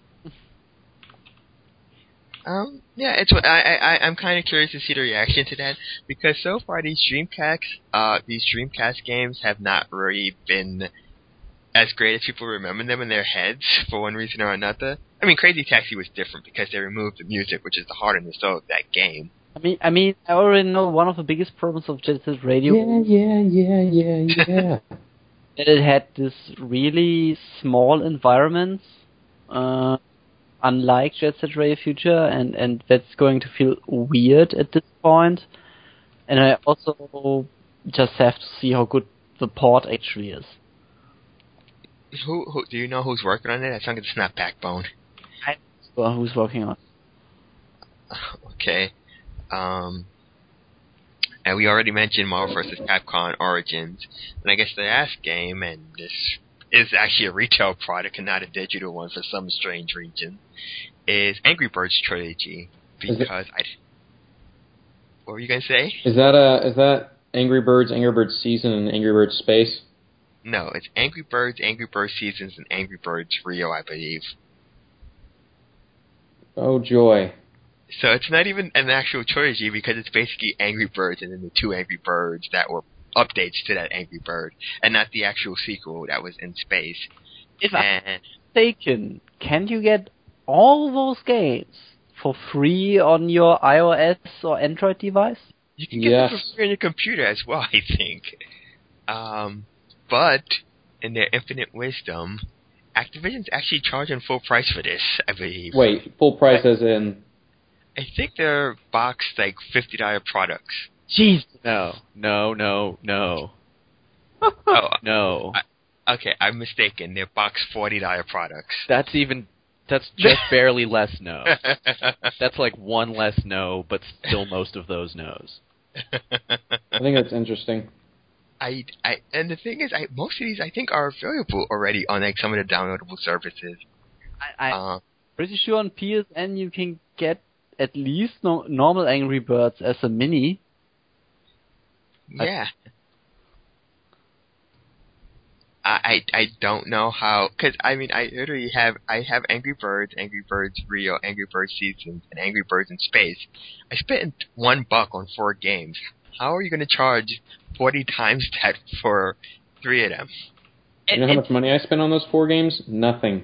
Um, yeah, it's what I I I'm kind of curious to see the reaction to that, because so far these Dreamcast uh these Dreamcast games have not really been as great as people remember them in their heads for one reason or another. I mean, Crazy Taxi was different because they removed the music, which is the heart and the soul of that game. I mean, I mean, I already know one of the biggest problems of Jet Set Radio. Yeah, yeah, yeah, yeah, yeah. That it had this really small environments, uh, unlike Jet Set Radio Future, and, and that's going to feel weird at this point. And I also just have to see how good the port actually is. Who, who do you know who's working on it? I think it's not Backbone. I don't know who's working on it. Okay. Um, and we already mentioned Marvel versus. Capcom Origins. And I guess the last game, and this is actually a retail product and not a digital one for some strange reason, is Angry Birds Trilogy. Because I... What were you going to say? Is that a, is that Angry Birds, Angry Birds Season, and Angry Birds Space? No, it's Angry Birds, Angry Birds Seasons, and Angry Birds Rio, I believe. Oh, joy. So it's not even an actual trilogy because it's basically Angry Birds and then the two Angry Birds that were updates to that Angry Bird, and not the actual sequel that was in space. If and I'm mistaken, can you get all those games for free on your iOS or Android device? You can get Yes. it for free on your computer as well, I think. Um, but in their infinite wisdom, Activision's actually charging full price for this, I believe. Wait, full price as in? I think they're boxed like fifty dollars products. Jeez. No, no, no, no, Oh, no. I, okay, I'm mistaken. They're boxed forty dollars products. That's even. That's just barely less no. That's like one less no, but still most of those no's. I think that's interesting. I, I, and the thing is, I, most of these I think are available already on like some of the downloadable services. I, I'm Uh, pretty sure on P S N you can get at least no, normal Angry Birds as a mini. yeah. I, I, I don't know how, cause I mean, I literally have, I have Angry Birds, Angry Birds Rio, Angry Birds Seasons, and Angry Birds in Space. I spent one buck on four games. How are you going to charge forty times that for three of them? You know how much money I spent on those four games? Nothing.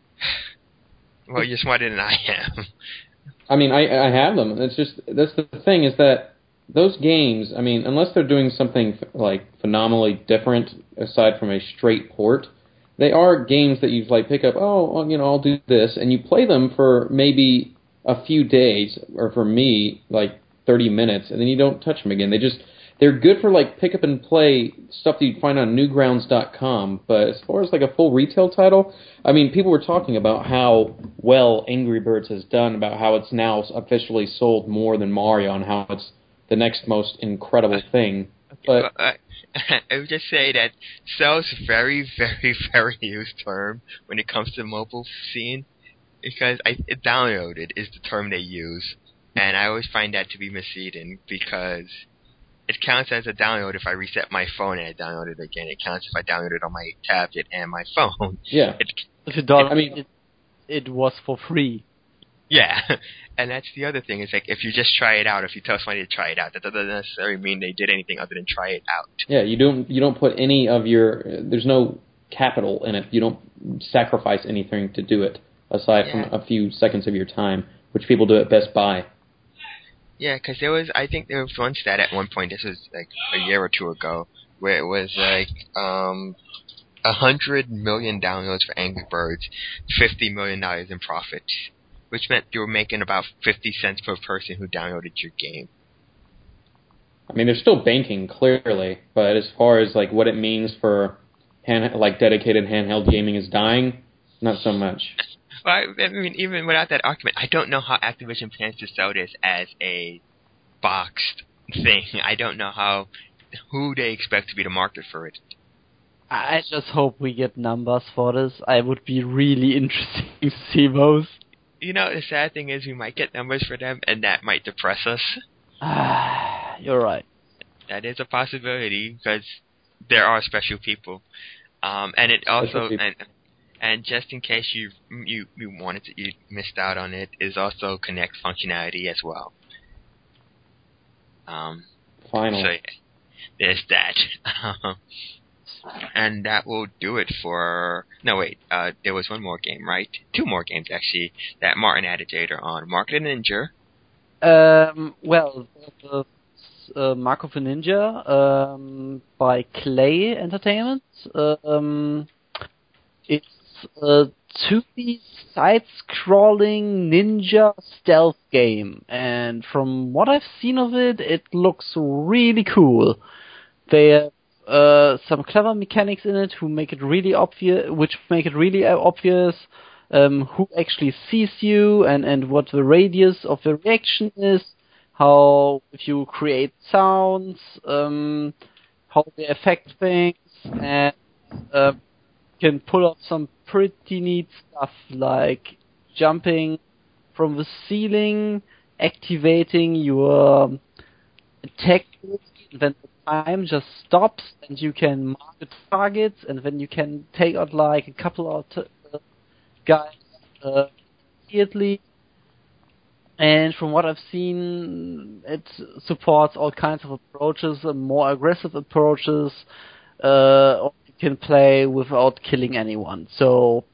Well, you're smarter than I am. I mean, I I have them. It's just that's the thing is that those games. I mean, unless they're doing something like phenomenally different aside from a straight port, they are games that you like pick up. Oh, well, you know, I'll do this, and you play them for maybe a few days, or for me, like thirty minutes, and then you don't touch them again. They just they're good for like pick up and play stuff that you'd find on Newgrounds dot com. But as far as like a full retail title, I mean, people were talking about how well Angry Birds has done, about how it's now officially sold more than Mario, and how it's the next most incredible thing. But I would just say that sells very, very, very used term when it comes to the mobile scene, because I downloaded is the term they use, and I always find that to be misleading because it counts as a download if I reset my phone and I download it again. It counts if I download it on my tablet and my phone. yeah, It, If you don't, I mean- it, it was for free. yeah, and that's the other thing. Is like if you just try it out, if you tell somebody to try it out, that doesn't necessarily mean they did anything other than try it out. yeah, you don't you don't put any of your there's no capital in it. You don't sacrifice anything to do it aside Yeah. from a few seconds of your time, which people do at Best Buy. Yeah, because there was, I think there was one stat at one point, this was like a year or two ago, where it was like um, a hundred million downloads for Angry Birds, fifty million dollars in profit, which meant you were making about fifty cents per person who downloaded your game. I mean, they're still banking clearly, but as far as like what it means for hand, like dedicated handheld gaming is dying, not so much. Well, I, I mean, even without that argument, I don't know how Activision plans to sell this as a boxed thing. I don't know how, who they expect to be the market for it. I just hope we get numbers for this. I would be really interested to see those. You know, the sad thing is we might get numbers for them, and that might depress us. Ah, you're right. That is a possibility, because there are special people. Um, and it also, people. and and just in case you you you wanted to, you missed out on it, is also Connect functionality as well. Um, Finally. so yeah, there's that. And that will do it for... No, wait. Uh, there was one more game, right? Two more games, actually, that Martin added later on. Mark the Ninja. Um, well, the uh, Mark of a Ninja um, by Clay Entertainment. Um, it's a two D side-scrolling ninja stealth game, and from what I've seen of it, it looks really cool. They have uh, some clever mechanics in it who make it really obvious, which make it really obvious um, who actually sees you and, and what the radius of the reaction is, how if you create sounds, um, how they affect things, and uh, can pull off some pretty neat stuff like jumping from the ceiling, activating your attack, then the time just stops and you can mark the targets, and then you can take out like a couple of t- uh, guys uh, immediately. And from what I've seen, it supports all kinds of approaches, uh, more aggressive approaches, uh, or you can play without killing anyone. So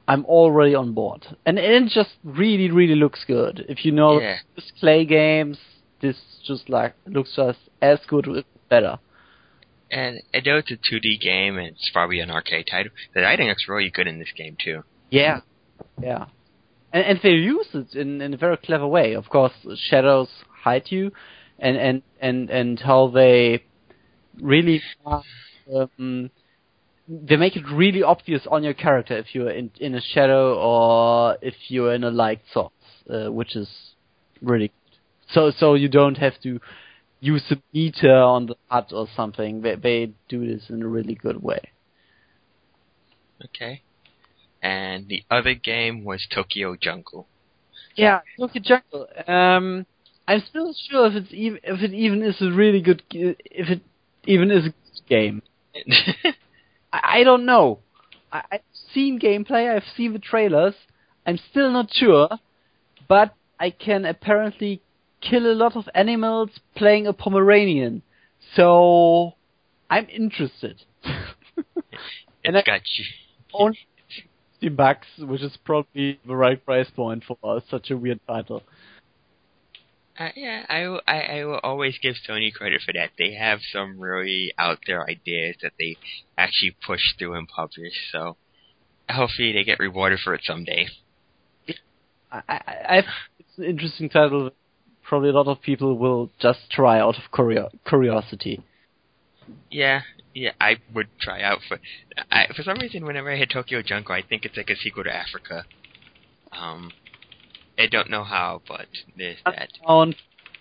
I'm already on board. And it just really, really looks good. If you know Yeah. this Clay games, this just like looks just as good, if better. And I know it's a two D game, and it's probably an arcade title. The writing looks really good in this game too. Yeah, yeah. And, and they use it in, in a very clever way. Of course, shadows hide you, and and and, and how they really um, they make it really obvious on your character if you're in in a shadow or if you're in a light source, uh, which is really good. So so you don't have to use a meter on the H U D or something. They they do this in a really good way. Okay. And the other game was Tokyo Jungle. Yeah, Tokyo Jungle. Um, I'm still not sure if it's even if it even is a really good g- if it even is a good game. I, I don't know. I, I've seen gameplay. I've seen the trailers. I'm still not sure, but I can apparently kill a lot of animals playing a Pomeranian. So I'm interested. and It's I got you. only fifty bucks, which is probably the right price point for such a weird title. Uh, yeah, I, will- I, I will always give Sony credit for that. They have some really out there ideas that they actually push through and publish. So hopefully they get rewarded for it someday. I, I, I've, it's an interesting title. Probably a lot of people will just try out of curio- curiosity. Yeah, yeah, I would try out for. I, for some reason, whenever I hit Tokyo Jungle, I think it's like a sequel to Africa. Um, I don't know how, but there's that. On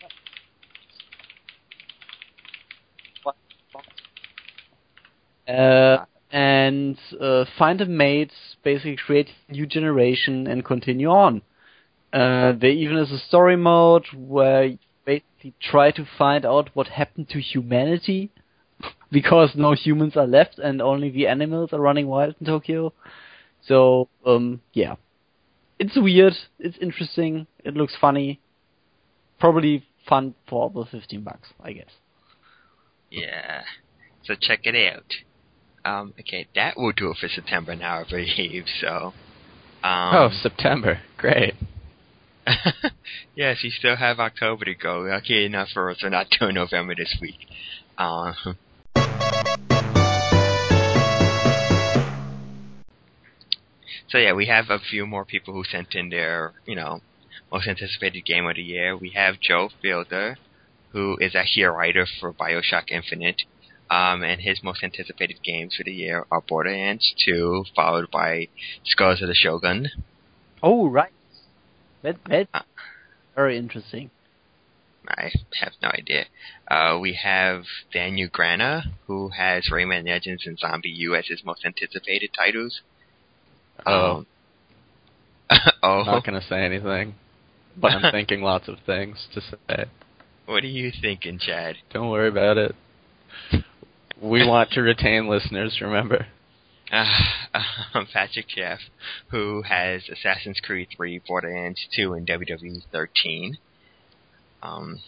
uh, and uh, find a mate, basically create a new generation and continue on. Uh, there even is a story mode where you basically try to find out what happened to humanity because no humans are left and only the animals are running wild in Tokyo. So, um, yeah. It's weird, it's interesting, it looks funny. Probably fun for the fifteen bucks, I guess. Yeah, so check it out. Um, okay, that will do it for September now, I believe. So, um, oh, September, great. yes, we still have October to go. Lucky enough for us, we're not doing November this week. Um, so yeah, we have a few more people who sent in their, you know, most anticipated game of the year. We have Joe Fielder, who is actually a writer for BioShock Infinite. Um, and his most anticipated games for the year are Borderlands two, followed by Scars of the Shogun. Oh, right. That, that's Uh, very interesting. I have no idea. Uh, we have Daniel Grana, who has Rayman Legends and Zombie U as his most anticipated titles. Oh, Um, oh, I'm not going to say anything, but I'm thinking lots of things to say. What are you thinking, Chad? Don't worry about it. We want to retain listeners, remember? Uh, um, Patrick Jeff, who has Assassin's Creed three, Borderlands two, and W W E thirteen. Um,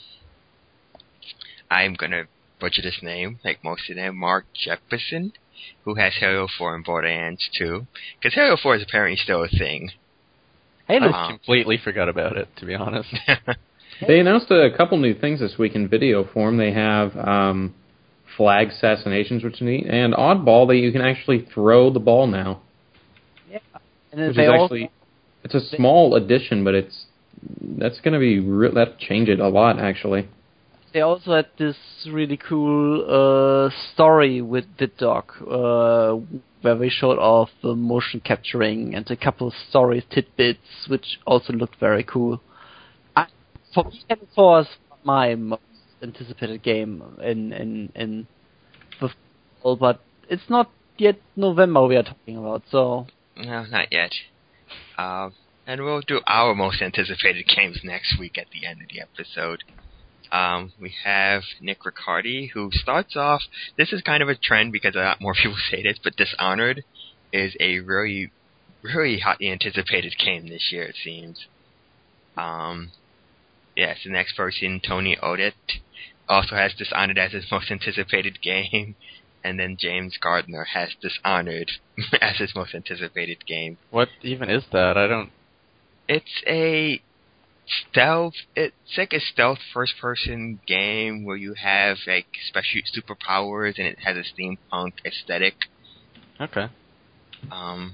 I'm gonna butcher this name, like most of them. Mark Jefferson, who has Halo four and Borderlands two, because Halo four is apparently still a thing. Hey, look. I completely forgot about it, to be honest. They announced a couple new things this week in video form. They have um, flag assassinations, which is neat, and Oddball that you can actually throw the ball now. Yeah. And Which they is also, actually, it's a small addition, but it's that's going to be re- that change it a lot actually. they also had this really cool uh, story with VidDog, uh, where they showed off the motion capturing and a couple of story tidbits, which also looked very cool. I, for me, Halo four was my most anticipated game in in in the fall, but it's not yet November we are talking about, so No, not yet. Um, and we'll do our most anticipated games next week at the end of the episode. Um, we have Nick Riccardi, who starts off, this is kind of a trend because a lot more people say this, but Dishonored is a really, really hotly anticipated game this year, it seems. Um, yes, the next person, Tony Odette, also has Dishonored as his most anticipated game. and then James Gardner has Dishonored as his most anticipated game. What even is that? I don't... It's a stealth, it's like a stealth first-person game where you have like special superpowers and it has a steampunk aesthetic. Okay. Um,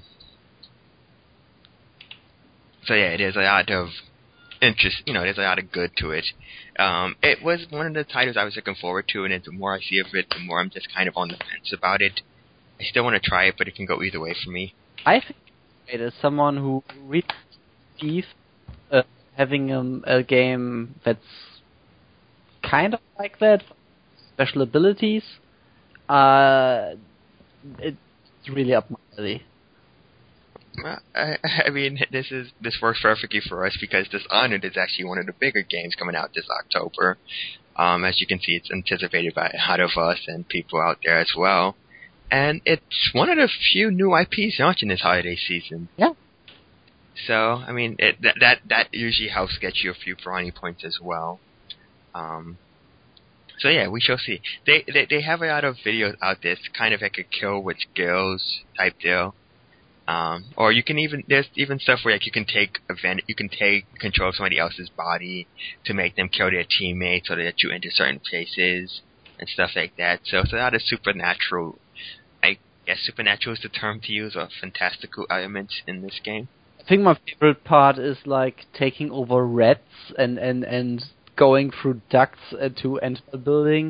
so yeah, it is a lot of interest, you know, there's a lot of good to it. Um, it was one of the titles I was looking forward to, and the more I see of it, the more I'm just kind of on the fence about it. I still want to try it, but it can go either way for me. I think it is someone who really sees uh, having um, a game that's kind of like that, special abilities. Uh, it's really up my alley. Well, I, I mean, this is this works perfectly for us because Dishonored is actually one of the bigger games coming out this October. Um, as you can see, it's anticipated by a lot of us and people out there as well. And it's one of the few new I Ps launching this holiday season. Yeah. So, I mean, it, that, that that usually helps get you a few brownie points as well. Um, so yeah, we shall see. They, they they have a lot of videos out there. It's kind of like a kill with skills type deal. Um, or you can even there's even stuff where like you can take event you can take control of somebody else's body to make them kill their teammates or to let you into certain places and stuff like that. So it's a lot of supernatural. I guess supernatural is the term to use, or fantastical elements in this game. I think my favorite part is like taking over rats and, and, and going through ducts uh, to enter a building.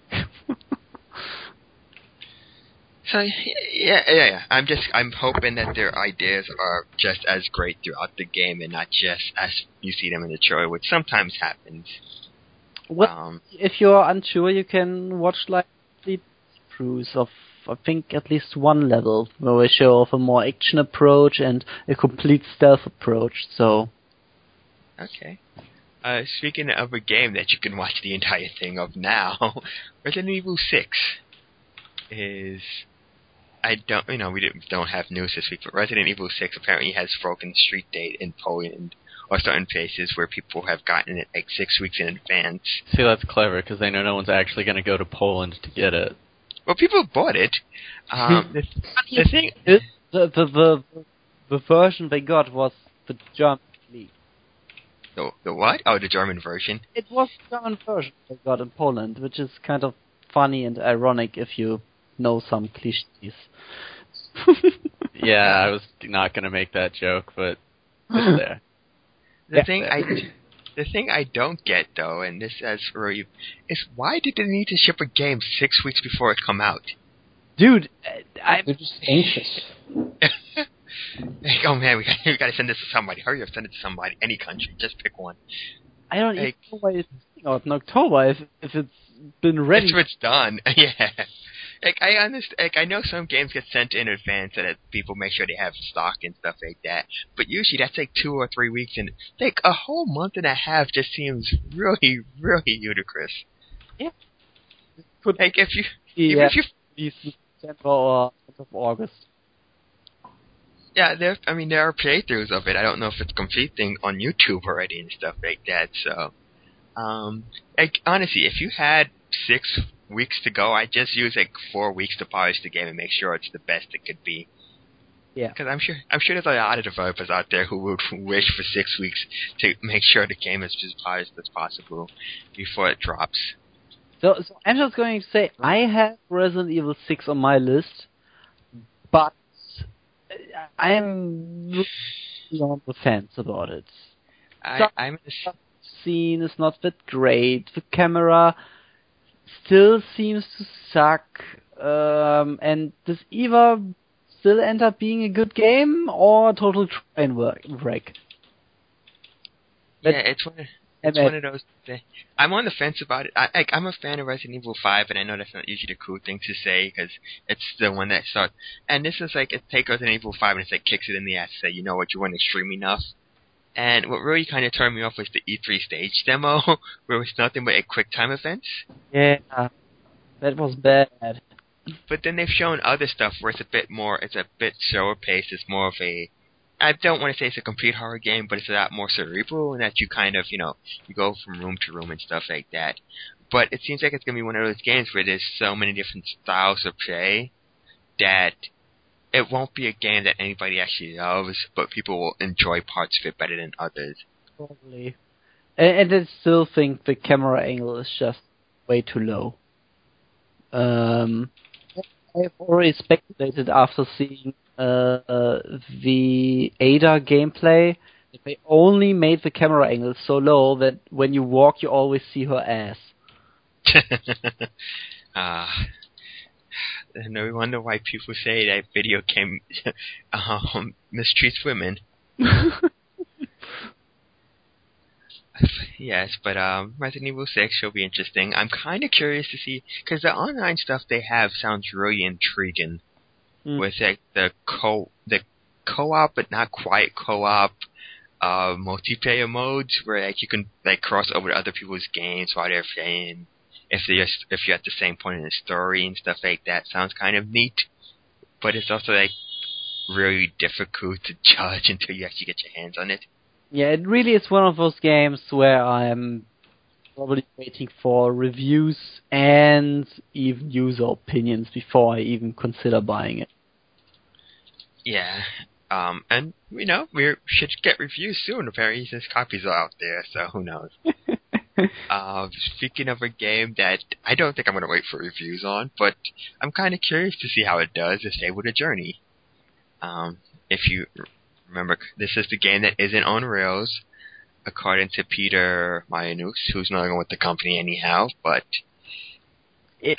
So yeah, yeah, yeah. I'm just I'm hoping that their ideas are just as great throughout the game and not just as you see them in the trailer, which sometimes happens. Well, Um, if you're unsure, you can watch like the throughs of I think at least one level where we show off a more action approach and a complete stealth approach. So okay. Uh, speaking of a game that you can watch the entire thing of now, Resident Evil six is. I don't, you know, we didn't, don't have news this week, but Resident Evil six apparently has broken street date in Poland or certain places where people have gotten it like six weeks in advance. See, that's clever because they know no one's actually going to go to Poland to get it. Well, people bought it. Um, the, the thing, the, the the the version they got was the German league. the, the what? Oh, the German version. It was the German version they got in Poland, which is kind of funny and ironic if you know some cliches. Yeah, I was not going to make that joke, but it's there. The Yeah. thing I, the thing I don't get though, and this as for you, is why did they need to ship a game six weeks before it come out? Dude, I They're just anxious. Like, oh man, we got we got to send this to somebody. Hurry up, send it to somebody. Any country, just pick one. I don't even Like- know why it's out in October if if it's been ready. That's what's done. Yeah. Like I understand. Like I know some games get sent in advance so that people make sure they have stock and stuff like that. But usually that's like two or three weeks, and like a whole month and a half just seems really, really ludicrous. Yeah. Could Like if you, be even uh, if you, released in September or end of August. yeah, there. I mean, there are playthroughs of it. I don't know if it's a complete thing on YouTube already and stuff like that. So, um, like honestly, if you had six weeks to go, I just use like four weeks to polish the game and make sure it's the best it could be. Yeah. Because I'm sure I'm sure there's a lot of developers out there who would wish for six weeks to make sure the game is as polished as possible before it drops. So, so I'm just going to say I have Resident Evil six on my list, but I am really on the fence about it. I, Some I'm stuff scene is not that great. The camera still seems to suck, um, and does either still end up being a good game or a total train wreck. yeah, it's one. Of, it's and- one of those. Things. I'm on the fence about it. I, like, I'm a fan of Resident Evil five, and I know that's not usually the cool thing to say because it's the one that starts. And this is like it take Resident Evil five and it's like kicks it in the ass. Say, you know what, you weren't extreme enough. And what really kind of turned me off was the E three stage demo, where it was nothing but a quick time events. Yeah, that was bad. But then they've shown other stuff where it's a bit more, it's a bit slower paced. It's more of a, I don't want to say it's a complete horror game, but it's a lot more cerebral in that you kind of, you know, you go from room to room and stuff like that. but it seems like it's going to be one of those games where there's so many different styles of play that it won't be a game that anybody actually loves, but people will enjoy parts of it better than others. Probably. And, and I still think the camera angle is just way too low. Um, I've already speculated after seeing uh, uh, the Ada gameplay that they only made the camera angle so low that when you walk, you always see her ass. uh, no wonder why people say that video game um, mistreats women. Yes, but um, Resident Evil six will be interesting. I'm kind of curious to see, because the online stuff they have sounds really intriguing. Mm. With like the co the co-op, but not quite co-op, uh, multiplayer modes where like you can like cross over to other people's games while they're playing. If they just if you're at the same point in the story and stuff like that, sounds kind of neat. But it's also like really difficult to judge until you actually get your hands on it. Yeah, it really is one of those games where I'm probably waiting for reviews and even user opinions before I even consider buying it. Yeah, um, and you know we should get reviews soon. Apparently, there's copies are out there, so who knows? uh, speaking of a game that I don't think I'm going to wait for reviews on, but I'm kind of curious to see how it does, is Stay With a Journey. Um, if you remember, this is the game that isn't on Rails, according to Peter Mayanus, who's no longer with the company anyhow, but it,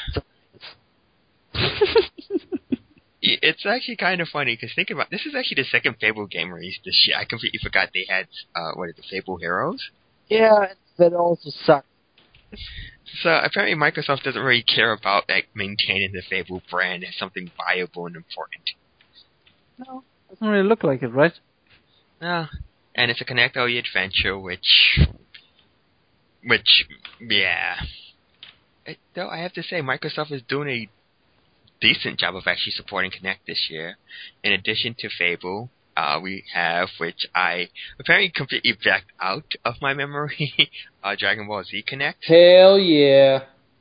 it's actually kind of funny, because think about, this is actually the second Fable game released this year. I completely forgot they had, uh, what is it, Fable Heroes? Yeah, that also sucks. So apparently Microsoft doesn't really care about like maintaining the Fable brand as something viable and important. No, doesn't really look like it, right? No, and it's a Connect-only adventure, which, which, yeah. It, though I have to say, Microsoft is doing a decent job of actually supporting Connect this year. In addition to Fable, uh, we have, which I apparently completely blacked out of my memory, uh, Dragon Ball Z Connect. Hell yeah.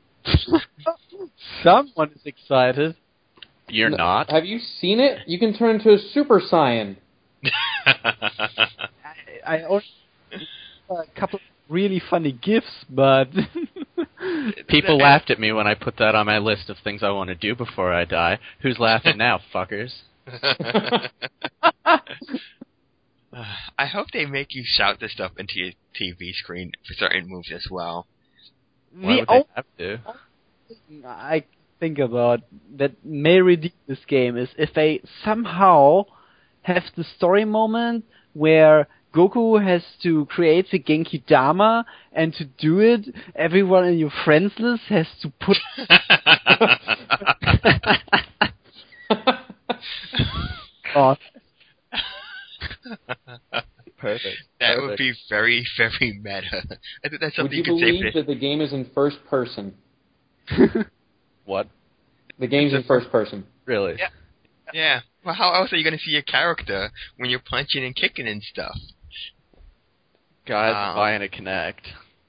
Someone is excited. You're no, not? Have you seen it? You can turn into a Super Saiyan. I, I only a couple of really funny gifs, but people laughed at me when I put that on my list of things I want to do before I die. Who's laughing now, fuckers? I hope they make you shout this stuff into your T V screen for certain moves as well. Why would they have to? I think about that may redeem this game is if they somehow have the story moment where Goku has to create the Genki Dama, and to do it, everyone in your friends list has to put... God. Perfect. That Perfect. would be very, very meta. I think that's something Would you, you could believe say. that the game is in first person? What? The game's in first person. Really? Yeah. Yeah. Well, how else are you going to see your character when you're punching and kicking and stuff? Guys, Um, buying a Kinect.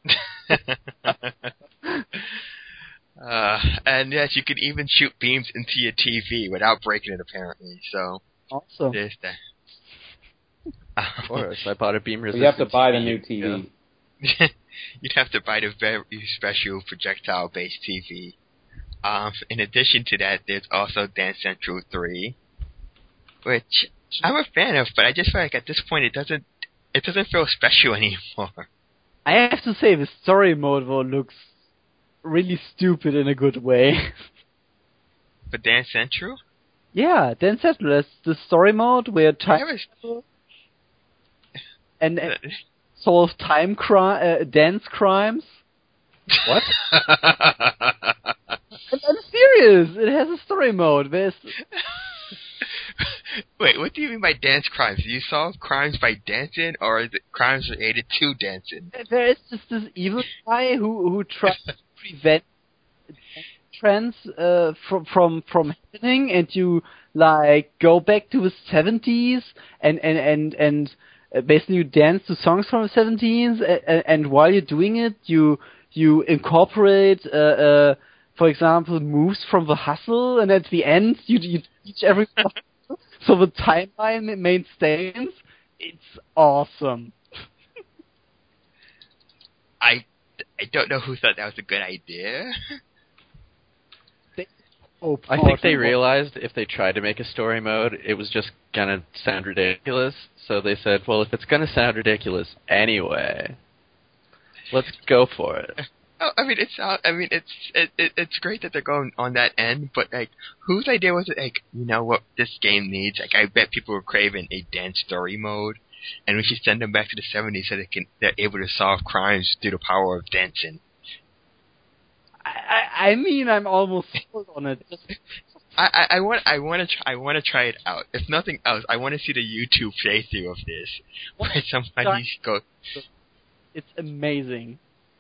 uh, and yes, you could even shoot beams into your T V without breaking it, apparently. So, awesome. there's that. Of course, I bought a beam resistant. You have to buy the T V. new T V. Yeah. You'd have to buy the very special projectile-based T V. Um, in addition to that, there's also Dance Central three, which I'm a fan of, but I just feel like at this point it doesn't it doesn't feel special anymore. I have to say, the story mode though looks really stupid in a good way. But Dance Central? Yeah, Dance Central has the story mode where time Yeah, and, and solve time cri- uh, dance crimes. What? I'm, I'm serious. It has a story mode. There's Wait, what do you mean by dance crimes? Do you solve crimes by dancing, or is it crimes related to dancing? there is just this evil guy who who tries to prevent trends uh, from from from happening, and you like go back to the seventies and and and and uh, basically you dance to songs from the seventies, and, and while you're doing it, you you incorporate, uh, uh, for example, moves from the hustle, and at the end you you teach everyone so the timeline maintains. It's awesome. I, I don't know who thought that was a good idea. Oh, I think they realized if they tried to make a story mode, it was just gonna sound ridiculous. So they said, "Well, if it's gonna sound ridiculous anyway, let's go for it." Oh, I mean, it's uh, I mean, it's it, it, it's great that they're going on that end, but like, whose idea was it? Like, you know what this game needs? Like, I bet people were craving a dance story mode, and we should send them back to the seventies so they can they're able to solve crimes through the power of dancing. I, I mean, I'm almost sold on it. Just, I, I, I want I want to try, I want to try it out. If nothing else, I want to see the YouTube playthrough of this, where somebody goes. It's amazing.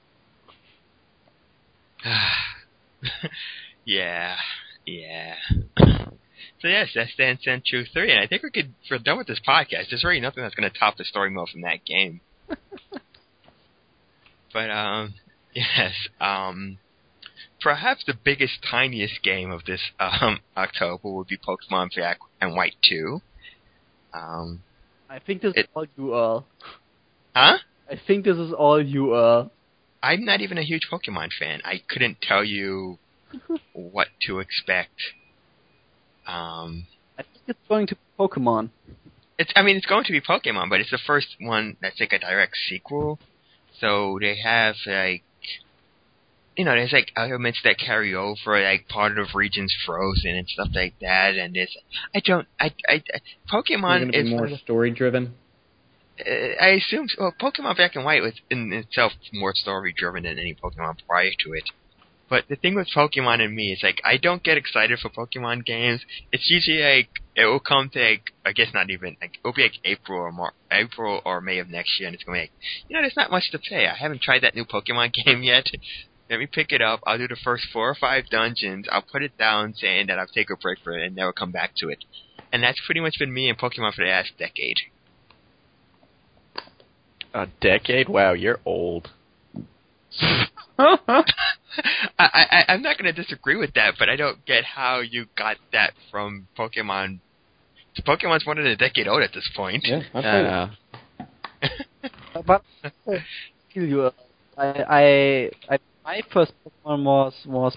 yeah, yeah. So yes, that's Dance Central three, and I think we could, if we're done with this podcast, there's really nothing that's going to top the story mode from that game. But um, yes, um. Perhaps the biggest, tiniest game of this um, October would be Pokemon Black and White two. Um, I think this it, is all you, Earl. Huh? I think this is all you, Earl. I'm not even a huge Pokemon fan. I couldn't tell you what to expect. Um, I think it's going to be Pokemon. It's, I mean, it's going to be Pokemon, but it's the first one that's like a direct sequel. So they have, like, you know, there's like elements that carry over, like part of regions frozen and stuff like that. And it's, I don't, I, I, I Pokemon is more story driven. Uh, I assume, well, Pokemon Black and White was in itself more story driven than any Pokemon prior to it. But the thing with Pokemon and me is like I don't get excited for Pokemon games. It's usually like it will come to like I guess not even like it'll be like April or Mar- April or May of next year, and it's gonna be like, you know, there's not much to play. I haven't tried that new Pokemon game yet. Let me pick it up. I'll do the first four or five dungeons. I'll put it down, saying that I'll take a break for it and never come back to it. And that's pretty much been me and Pokemon for the last decade. A decade? Wow, you're old. I, I, I'm not going to disagree with that, but I don't get how you got that from Pokemon. Pokemon's more than a decade old at this point. Yeah, I Yeah. But you, uh, I, I, I, my first Pokemon was was,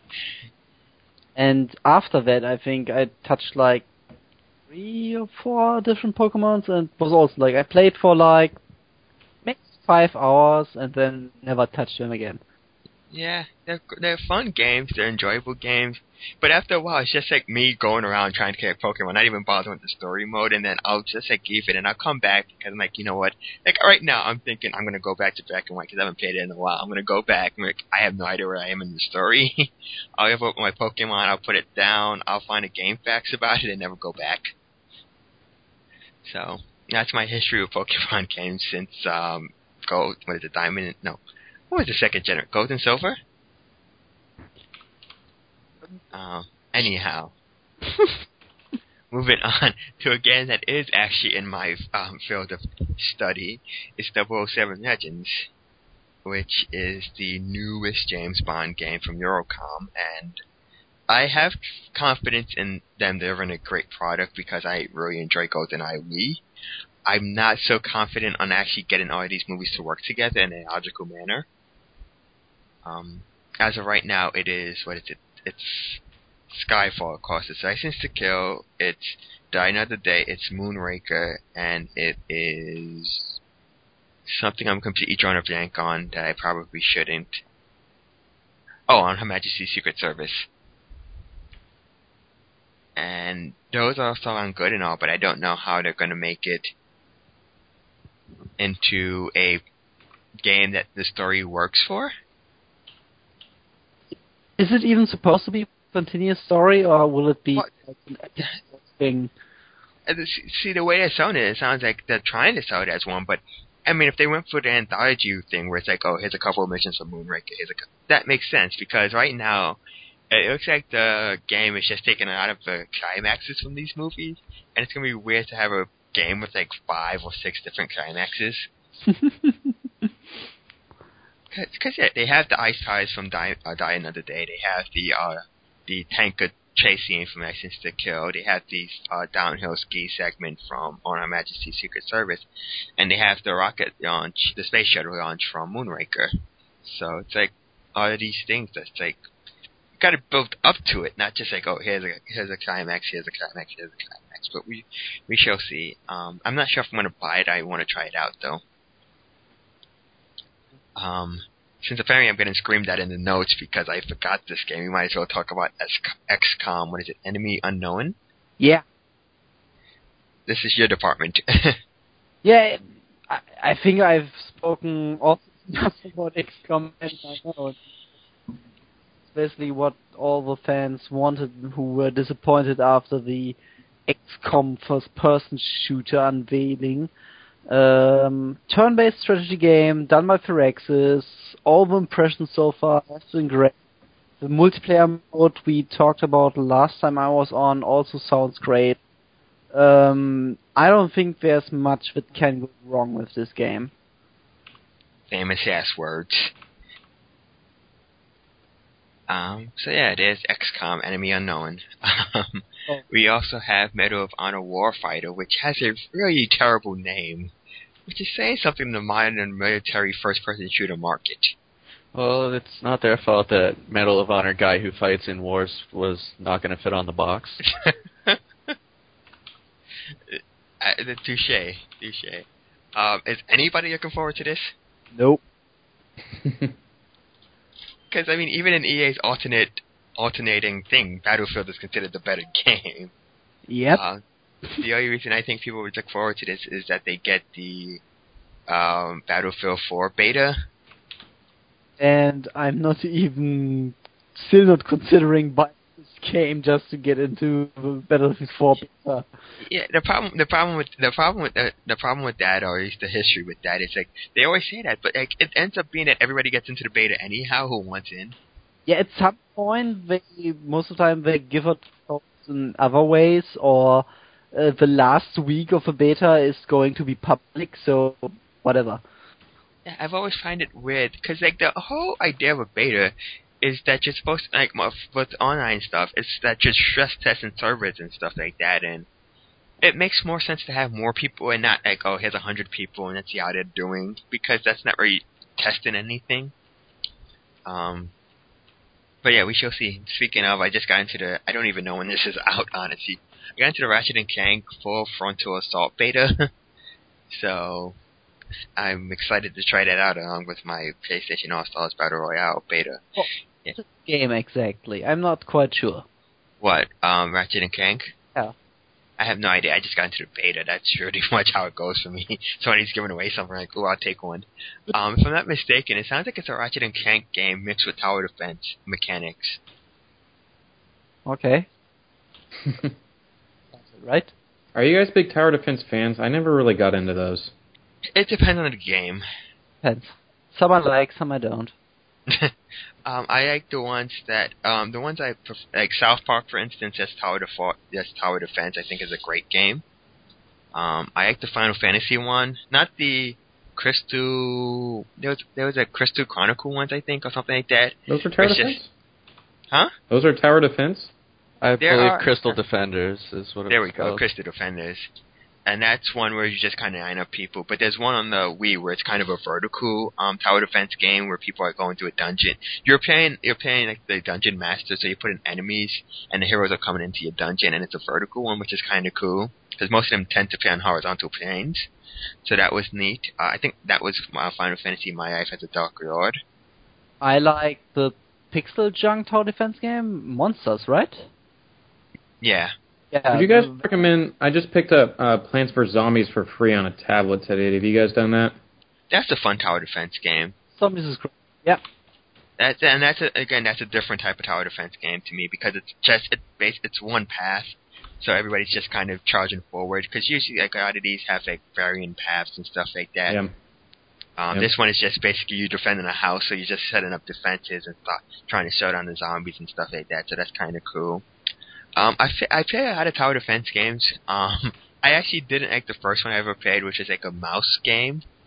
and after that, I think I touched like three or four different Pokemons, and was also like I played for like maybe five hours, and then never touched them again. Yeah, they're they're fun games. They're enjoyable games. But after a while, it's just like me going around trying to catch Pokemon, not even bothering with the story mode, and then I'll just like leave it, and I'll come back because I'm like, you know what? Like right now, I'm thinking I'm gonna go back to Black and White because I haven't played it in a while. I'm gonna go back. I'm like, I have no idea where I am in the story. I'll have open my Pokemon. I'll put it down. I'll find a game facts about it and never go back. So that's my history with Pokemon games since um, Gold. What is it? Diamond? No. What was the second generation? Gold and Silver? Uh, anyhow. Moving on to a game that is actually in my um, field of study is double oh seven Legends, which is the newest James Bond game from Eurocom, and I have confidence in them delivering a great product because I really enjoy GoldenEye Wii. I'm not so confident on actually getting all of these movies to work together in a logical manner. Um, as of right now, it is, what is it? It's Skyfall, of course. It's License to Kill, it's Die Another Day, it's Moonraker, and it is something I'm completely drawing a blank on that I probably shouldn't. Oh, on Her Majesty's Secret Service. And those all sound good and all, but I don't know how they're going to make it into a game that the story works for. Is it even supposed to be a continuous story, or will it be What? like an episode thing? See, the way they're selling it, it sounds like they're trying to sell it as one, but I mean, if they went for the anthology thing where it's like, oh, here's a couple of missions for Moonraker, here's a co- that makes sense, because right now, it looks like the game is just taking a lot of the climaxes from these movies, and it's going to be weird to have a game with like five or six different climaxes. Because yeah, they have the ice ties from Die, uh, Die Another Day. They have the uh, the tanker chasing from License to Kill. They have the uh, downhill ski segment from On Her Majesty's Secret Service, and they have the rocket launch, the space shuttle launch from Moonraker. So it's like all of these things that's like you got to build up to it, not just like oh here's a here's a climax, here's a climax, here's a climax. But we we shall see. Um, I'm not sure if I'm going to buy it. I want to try it out though. Um, since apparently I'm getting screamed at in the notes because I forgot this game, we might as well talk about X COM. What is it? Enemy Unknown? Yeah. This is your department. Yeah, I, I think I've spoken also about X COM and I know it's basically what all the fans wanted who were disappointed after the X COM first-person shooter unveiling. Um, turn-based strategy game done by Firaxis. All the impressions so far have been great. The multiplayer mode we talked about last time I was on also sounds great. Um, I don't think there's much that can go wrong with this game. Famous ass words. Um, so yeah, it is X COM, Enemy Unknown. Um, oh. We also have Medal of Honor Warfighter, which has a really terrible name, which is saying something in the modern military first-person shooter market. Well, it's not their fault that Medal of Honor guy who fights in wars was not going to fit on the box. uh, touche, touche. Um, is anybody looking forward to this? Nope. Because, I mean, even in E A's alternate, alternating thing, Battlefield is considered the better game. Yep. Uh, the only reason I think people would look forward to this is that they get the um, Battlefield four beta. And I'm not even, still not considering buying this game just to get into Battlefield four beta. Yeah, the problem, the problem with the problem with the, the problem with that, or at least the history with that, is like they always say that, but like it ends up being that everybody gets into the beta anyhow who wants in. Yeah, at some point, they most of the time they give it in other ways, or uh, the last week of the beta is going to be public, so whatever. Yeah, I've always find it weird because like the whole idea of a beta is that you're supposed to like with online stuff. It's that you're stress testing servers and stuff like that, and it makes more sense to have more people and not like oh here's a hundred people and let's see how they're doing, because that's not really testing anything. Um, but yeah, we shall see. Speaking of, I just got into the I don't even know when this is out honestly. I got into the Ratchet and Clank Full Frontal Assault beta, so I'm excited to try that out along with my PlayStation All Stars Battle Royale beta. Oh, yeah. What's the game exactly? I'm not quite sure. What? Um, Ratchet and Clank? Yeah. I have no idea. I just got into the beta. That's pretty much how it goes for me. Somebody's giving away something like, oh, I'll take one. Um, if I'm not mistaken, it sounds like it's a Ratchet and Clank game mixed with tower defense mechanics. Okay. Right? Are you guys big tower defense fans? I never really got into those. It depends on the game. Depends. Some I like, some I don't. um, I like the ones that, um, the ones I prefer, like South Park, for instance, that's tower, defo- that's tower defense, I think is a great game. Um, I like the Final Fantasy one, not the Crystal, there was, there was a Crystal Chronicle ones, I think, or something like that. Those are tower it's defense? Just, huh? Those are tower defense? I there believe are, Crystal Defenders is what it's There we go, called. Crystal Defenders. And that's one where you just kind of line up people. But there's one on the Wii where it's kind of a vertical um, tower defense game where people are going to a dungeon. You're playing, you're playing like the dungeon master, so you put in enemies, and the heroes are coming into your dungeon, and it's a vertical one, which is kind of cool because most of them tend to play on horizontal planes. So that was neat. Uh, I think that was uh, Final Fantasy My Life as a Dark Lord. I like the pixel junk tower defense game, Monsters, right? Yeah. Yeah. Would you guys recommend? I just picked up uh, Plants vs Zombies for free on a tablet today. Have you guys done that? That's a fun tower defense game. Zombies is great. Yeah. That's and that's a, again that's a different type of tower defense game to me because it's just it's base it's one path, so everybody's just kind of charging forward. Because usually like a lot of these have like varying paths and stuff like that. Yeah. Um, yep. This one is just basically you defending a house, so you're just setting up defenses and th- trying to shut down the zombies and stuff like that. So that's kind of cool. Um, I, f- I play a lot of tower defense games. Um, I actually didn't like the first one I ever played, which is like a mouse game.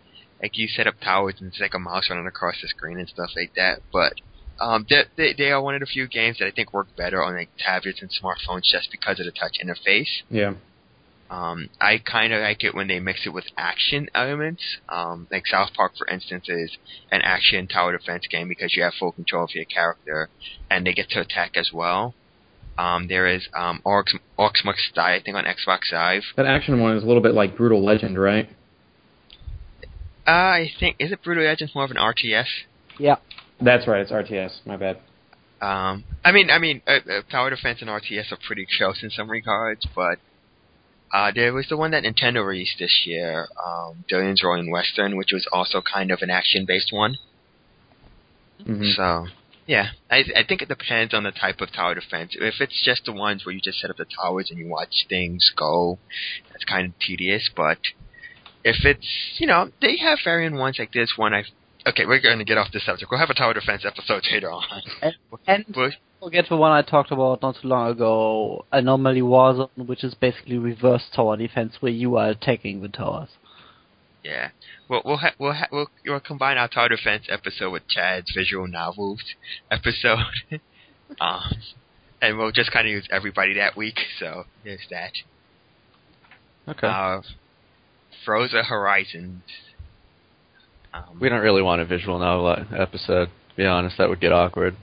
like you set up towers and it's like a mouse running across the screen and stuff like that. But um, they, they they are one of the few games that I think work better on like tablets and smartphones just because of the touch interface. Yeah. Um, I kind of like it when they mix it with action elements. Um, like South Park, for instance, is an action tower defense game because you have full control of your character, and they get to attack as well. Um, there is um, Orcs, Orcs Must Die, I think, on Xbox Live. That action one is a little bit like Brutal Legend, right? Uh, I think, is it Brutal Legend more of an R T S? Yeah. That's right, it's R T S, my bad. Um, I mean, I mean, uh, uh, tower defense and R T S are pretty close in some regards, but Uh, there was the one that Nintendo released this year, um, Billions Rolling Western, which was also kind of an action-based one. Mm-hmm. So, yeah, I, I think it depends on the type of tower defense. If it's just the ones where you just set up the towers and you watch things go, that's kind of tedious. But if it's, you know, they have varying ones like this one. I okay, we're going to get off this subject. We'll have a tower defense episode later on. And, and we'll, forget the one I talked about not too long ago, Anomaly Warzone, which is basically reverse tower defense where you are attacking the towers. Yeah, we'll we'll ha- we'll, ha- we'll we'll combine our tower defense episode with Chad's visual novels episode, um, and we'll just kind of use everybody that week. So there's that. Okay. Uh, Forza Horizons. Um, We don't really want a visual novel episode, to be honest. That would get awkward.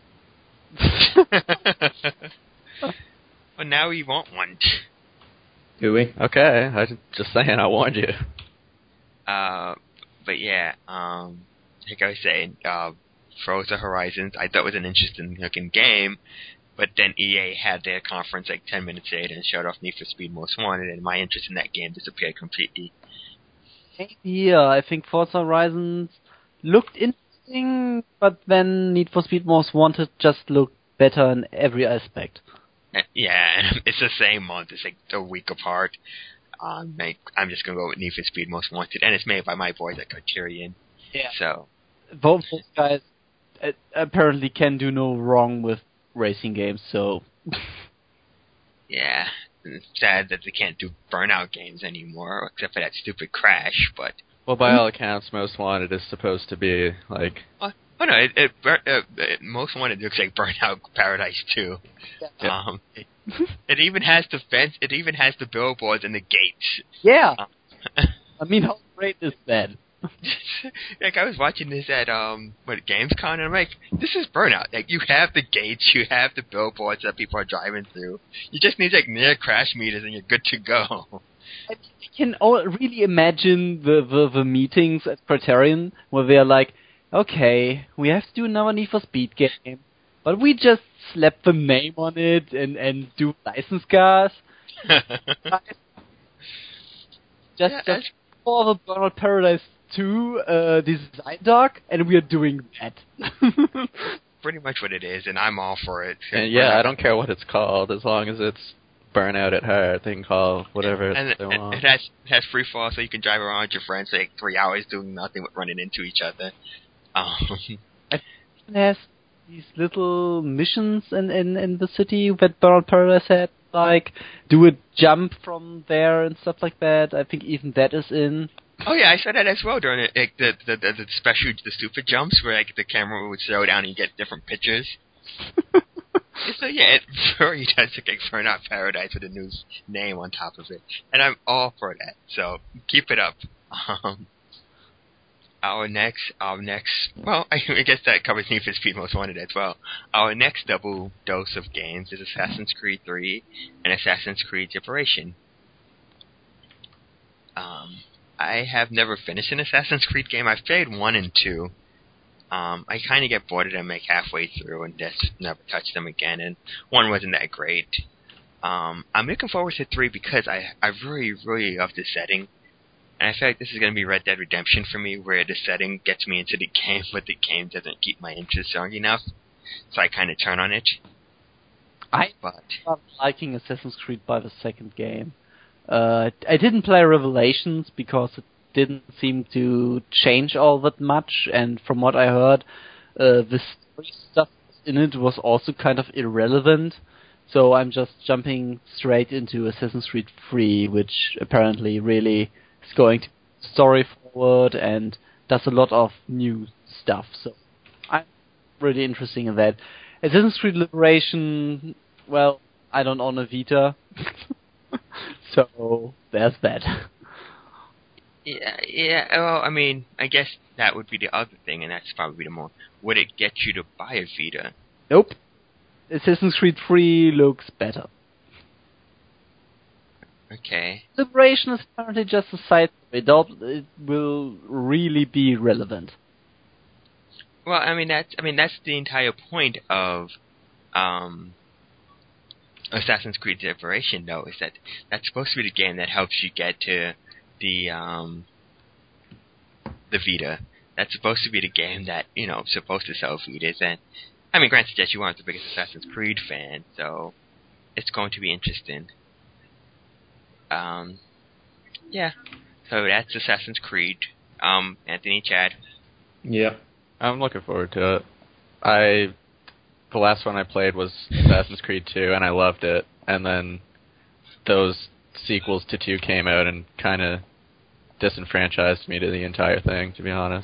well, now we want one. Do we? Okay, I just saying, I warned you. Uh, but yeah, um, like I was saying, uh, Forza Horizons, I thought was an interesting looking game, but then E A had their conference like ten minutes later and showed off Need for Speed Most Wanted, and my interest in that game disappeared completely. Yeah, I think Forza Horizons looked interesting, but then Need for Speed Most Wanted just looked better in every aspect. Uh, yeah, it's the same month. It's like a week apart. Um, like, I'm just gonna go with Need for Speed Most Wanted, and it's made by my boys at Criterion. Yeah. So Both those guys uh, apparently can do no wrong with racing games, so... yeah, it's sad that they can't do Burnout games anymore, except for that stupid Crash, but... Well, by all accounts, Most Wanted is supposed to be, like... Oh, oh no, it, it, uh, it Most Wanted looks like Burnout Paradise too. Yeah. Um, it, it even has the fence, it even has the billboards and the gates. Yeah! Um, I mean, how great is that? like, I was watching this at, um, what, Gamescom, and I'm like, this is Burnout. Like, you have the gates, you have the billboards that people are driving through. You just need, like, near crash meters and you're good to go. I can all really imagine the, the, the meetings at Criterion where they're like, okay, we have to do another Need for Speed game, but we just slap the name on it and, and do license cars. just Yeah, just for the Burnout Paradise two uh, design doc, and we are doing that. Pretty much what it is, and I'm all for it. And yeah, I don't care what it's called, as long as it's Burnout at Heart. They can call whatever and, they and want. it has it has free fall, so you can drive around with your friends for like three hours doing nothing but running into each other. Um, It has these little missions in, in, in the city that Burnout Paradise had, like do a jump from there and stuff like that. I think even that is in. oh yeah, I saw that as well during it, like, the, the the the special the stupid jumps where like the camera would slow down and you get different pictures. So yeah, it very does look like Burnout Paradise with a new name on top of it, and I'm all for that. So keep it up. Um, our next, our next, well, I guess that covers Need for Speed Most Wanted as well. Our next double dose of games is Assassin's Creed three and Assassin's Creed Liberation. Um, I have never finished an Assassin's Creed game. I've played one and two. Um, I kind of get bored of them like halfway through and just never touch them again. And one wasn't that great. Um, I'm looking forward to three because I I really really love the setting, and I feel like this is going to be Red Dead Redemption for me, where the setting gets me into the game, but the game doesn't keep my interest strong enough, so I kind of turn on it. I But started liking Assassin's Creed by the second game. Uh, I didn't play Revelations because it didn't seem to change all that much, and from what I heard, uh, the story stuff in it was also kind of irrelevant. So I'm just jumping straight into Assassin's Creed three, which apparently really is going to be story forward and does a lot of new stuff. So I'm really interested in that. Assassin's Creed Liberation, well, I don't own a Vita, so there's that. Yeah, yeah. Well, I mean, I guess that would be the other thing, and that's probably the more. Would it get you to buy a Vita? Nope. Assassin's Creed three looks better. Okay. Liberation is apparently just a side story. Doubt it will really be relevant. Well, I mean that's I mean that's the entire point of um, Assassin's Creed Liberation, though, is that that's supposed to be the game that helps you get to the um, the Vita. That's supposed to be the game that you know supposed to sell Vitas, and I mean, granted, that you aren't the biggest Assassin's Creed fan, so it's going to be interesting. Um, yeah. So that's Assassin's Creed. Um, Anthony, Chad. Yeah. I'm looking forward to it. I the last one I played was Assassin's Creed two, and I loved it. And then those sequels to two came out and kind of disenfranchised me to the entire thing, to be honest.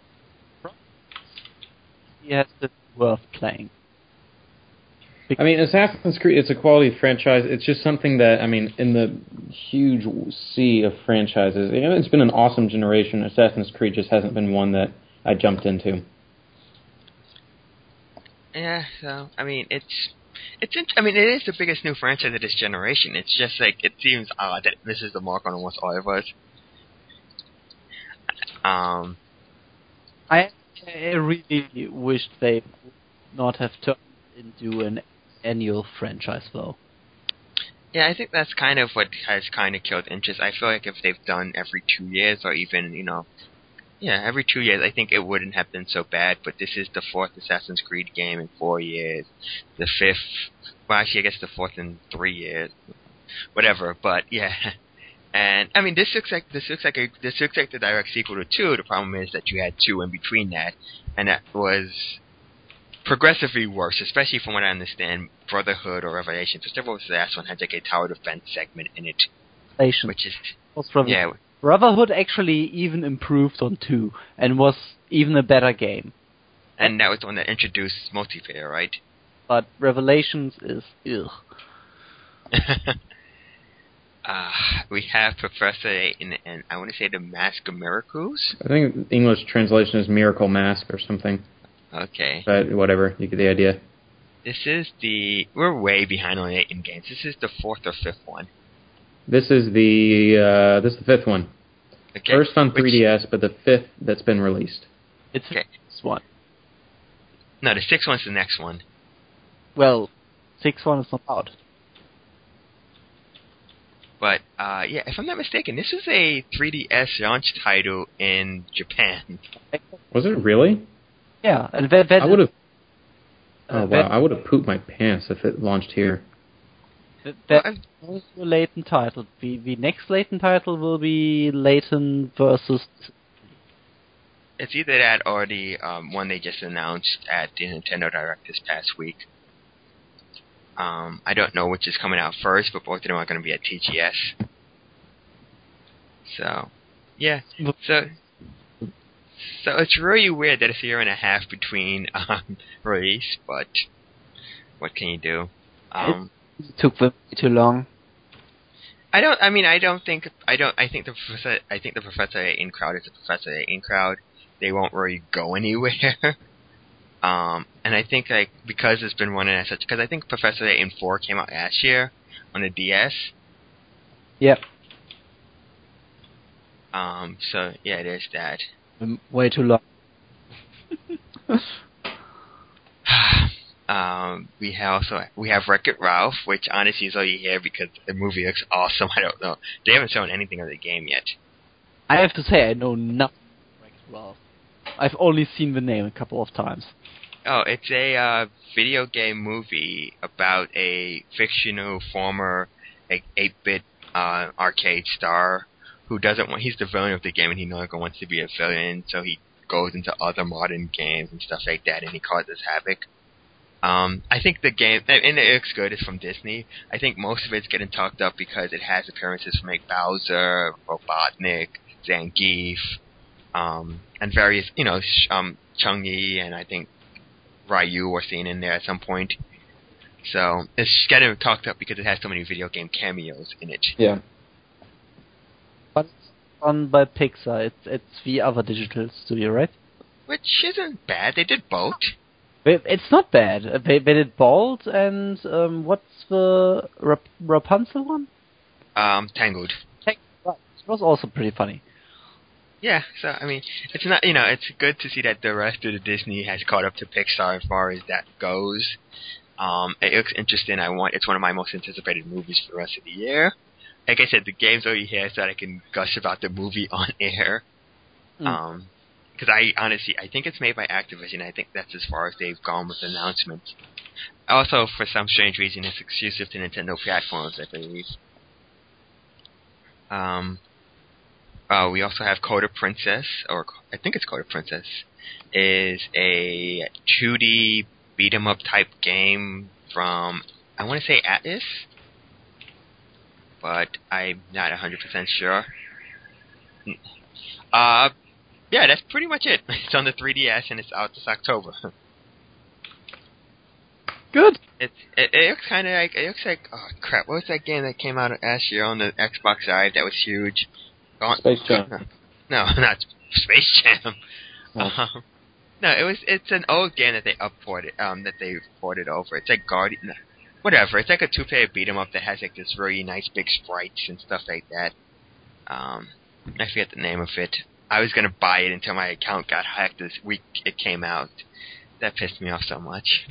Yes, it's worth playing. I mean, Assassin's Creed, it's a quality franchise. It's just something that, I mean, in the huge sea of franchises, you know, it's been an awesome generation. Assassin's Creed just hasn't been one that I jumped into. Yeah, so, I mean, it's, it's, int- I mean, it is the biggest new franchise of this generation. It's just like, it seems odd that this is the mark on almost all of us. Um, I, I really wish they would not have turned into an annual franchise, though. Yeah, I think that's kind of what has kind of killed interest. I feel like if they've done every two years or even, you know, yeah, every two years, I think it wouldn't have been so bad. But this is the fourth Assassin's Creed game in four years. The fifth, well, actually, I guess the fourth in three years. Whatever, but yeah. And, I mean, this looks like, this looks like a, this looks like the direct sequel to two. The problem is that you had two in between that. And that was progressively worse, especially from what I understand, Brotherhood or Revelation. First of all, the last one had like a tower defense segment in it, Station. which is yeah. yeah. Brotherhood actually even improved on two and was even a better game. And that was the one that introduced multiplayer, right? But Revelations is ugh. uh, we have Professor Layton and I want to say the Mask of Miracles. I think the English translation is Miracle Mask or something. Okay. But whatever, you get the idea. This is the... We're way behind on Layton games. This is the fourth or fifth one. This is the uh, this is the fifth one. Okay. First on Which, three D S, but the fifth that's been released. It's okay. this one. No, the sixth one's the next one. Well, sixth one is not out. But, uh, yeah, if I'm not mistaken, this is a three D S launch title in Japan. Was it really? Yeah, and that, that I would have. Uh, Oh wow! that, I would have pooped my pants if it launched here. that, that Well, was the Layton title. The the next Layton title will be Layton versus. It's either that or the um, one they just announced at the Nintendo Direct this past week. Um, I don't know which is coming out first, but both of them are going to be at T G S. So, yeah. So, so it's really weird that it's a year and a half between um, release, but what can you do? Um, It took them too long. I don't. I mean, I don't think. I don't. I think the professor. I think the Professor Layton crowd is the Professor Layton crowd. They won't really go anywhere. um, and I think like because it's been running as such. Because I think Professor Layton four came out last year on the D S. Yep. Um. So yeah, it is that. Um, way too long. um. We have also we have Wreck-It Ralph, which honestly is all you hear because the movie looks awesome. I don't know. They haven't shown anything of the game yet. I have to say I know nothing about Wreck-It Ralph. I've only seen the name a couple of times. Oh, it's a uh, video game movie about a fictional former like, eight-bit uh, arcade star who doesn't want. He's the villain of the game, and he no longer wants to be a villain, so he goes into other modern games and stuff like that, and he causes havoc. Um, I think the game, and it looks good. It's from Disney. I think most of it's getting talked up because it has appearances from like Bowser, Robotnik, Zangief, um, and various, you know, sh- um, Chun-Yi and I think Ryu were seen in there at some point. So it's getting talked up because it has so many video game cameos in it. Yeah. But it's done by Pixar. It's it's the other digital studio, right? Which isn't bad. They did both. They- It's not bad. Uh, They, they did Bolt and um, what's the Rap- Rapunzel one? Um, Tangled. It was also pretty funny. Yeah, so I mean, it's not, you know, it's good to see that the rest of the Disney has caught up to Pixar as far as that goes. Um, it looks interesting. I want it's one of my most anticipated movies for the rest of the year. Like I said, the game's already here so that I can gush about the movie on air. Mm. Um, because I honestly, I think it's made by Activision. I think that's as far as they've gone with announcements. Also, for some strange reason, it's exclusive to Nintendo platforms, I believe. Um, uh, we also have Coda Princess, or I think it's Coda Princess, is a two D beat 'em up type game from, I want to say Atlas, but I'm not one hundred percent sure. Uh, yeah, that's pretty much it. It's on the three D S and it's out this October. Good. It it, it looks kind of like it looks like oh crap. What was that game that came out last year on the Xbox Live that was huge? Oh, Space Jam. No, not Space Jam. Oh. Um, no, it was it's an old game that they upported um that they ported over. It's like Guardian, no, whatever. It's like a two-player beat 'em up that has like this really nice big sprites and stuff like that. Um, I forget the name of it. I was gonna buy it until my account got hacked this week. It came out. That pissed me off so much.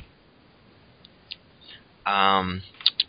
Um,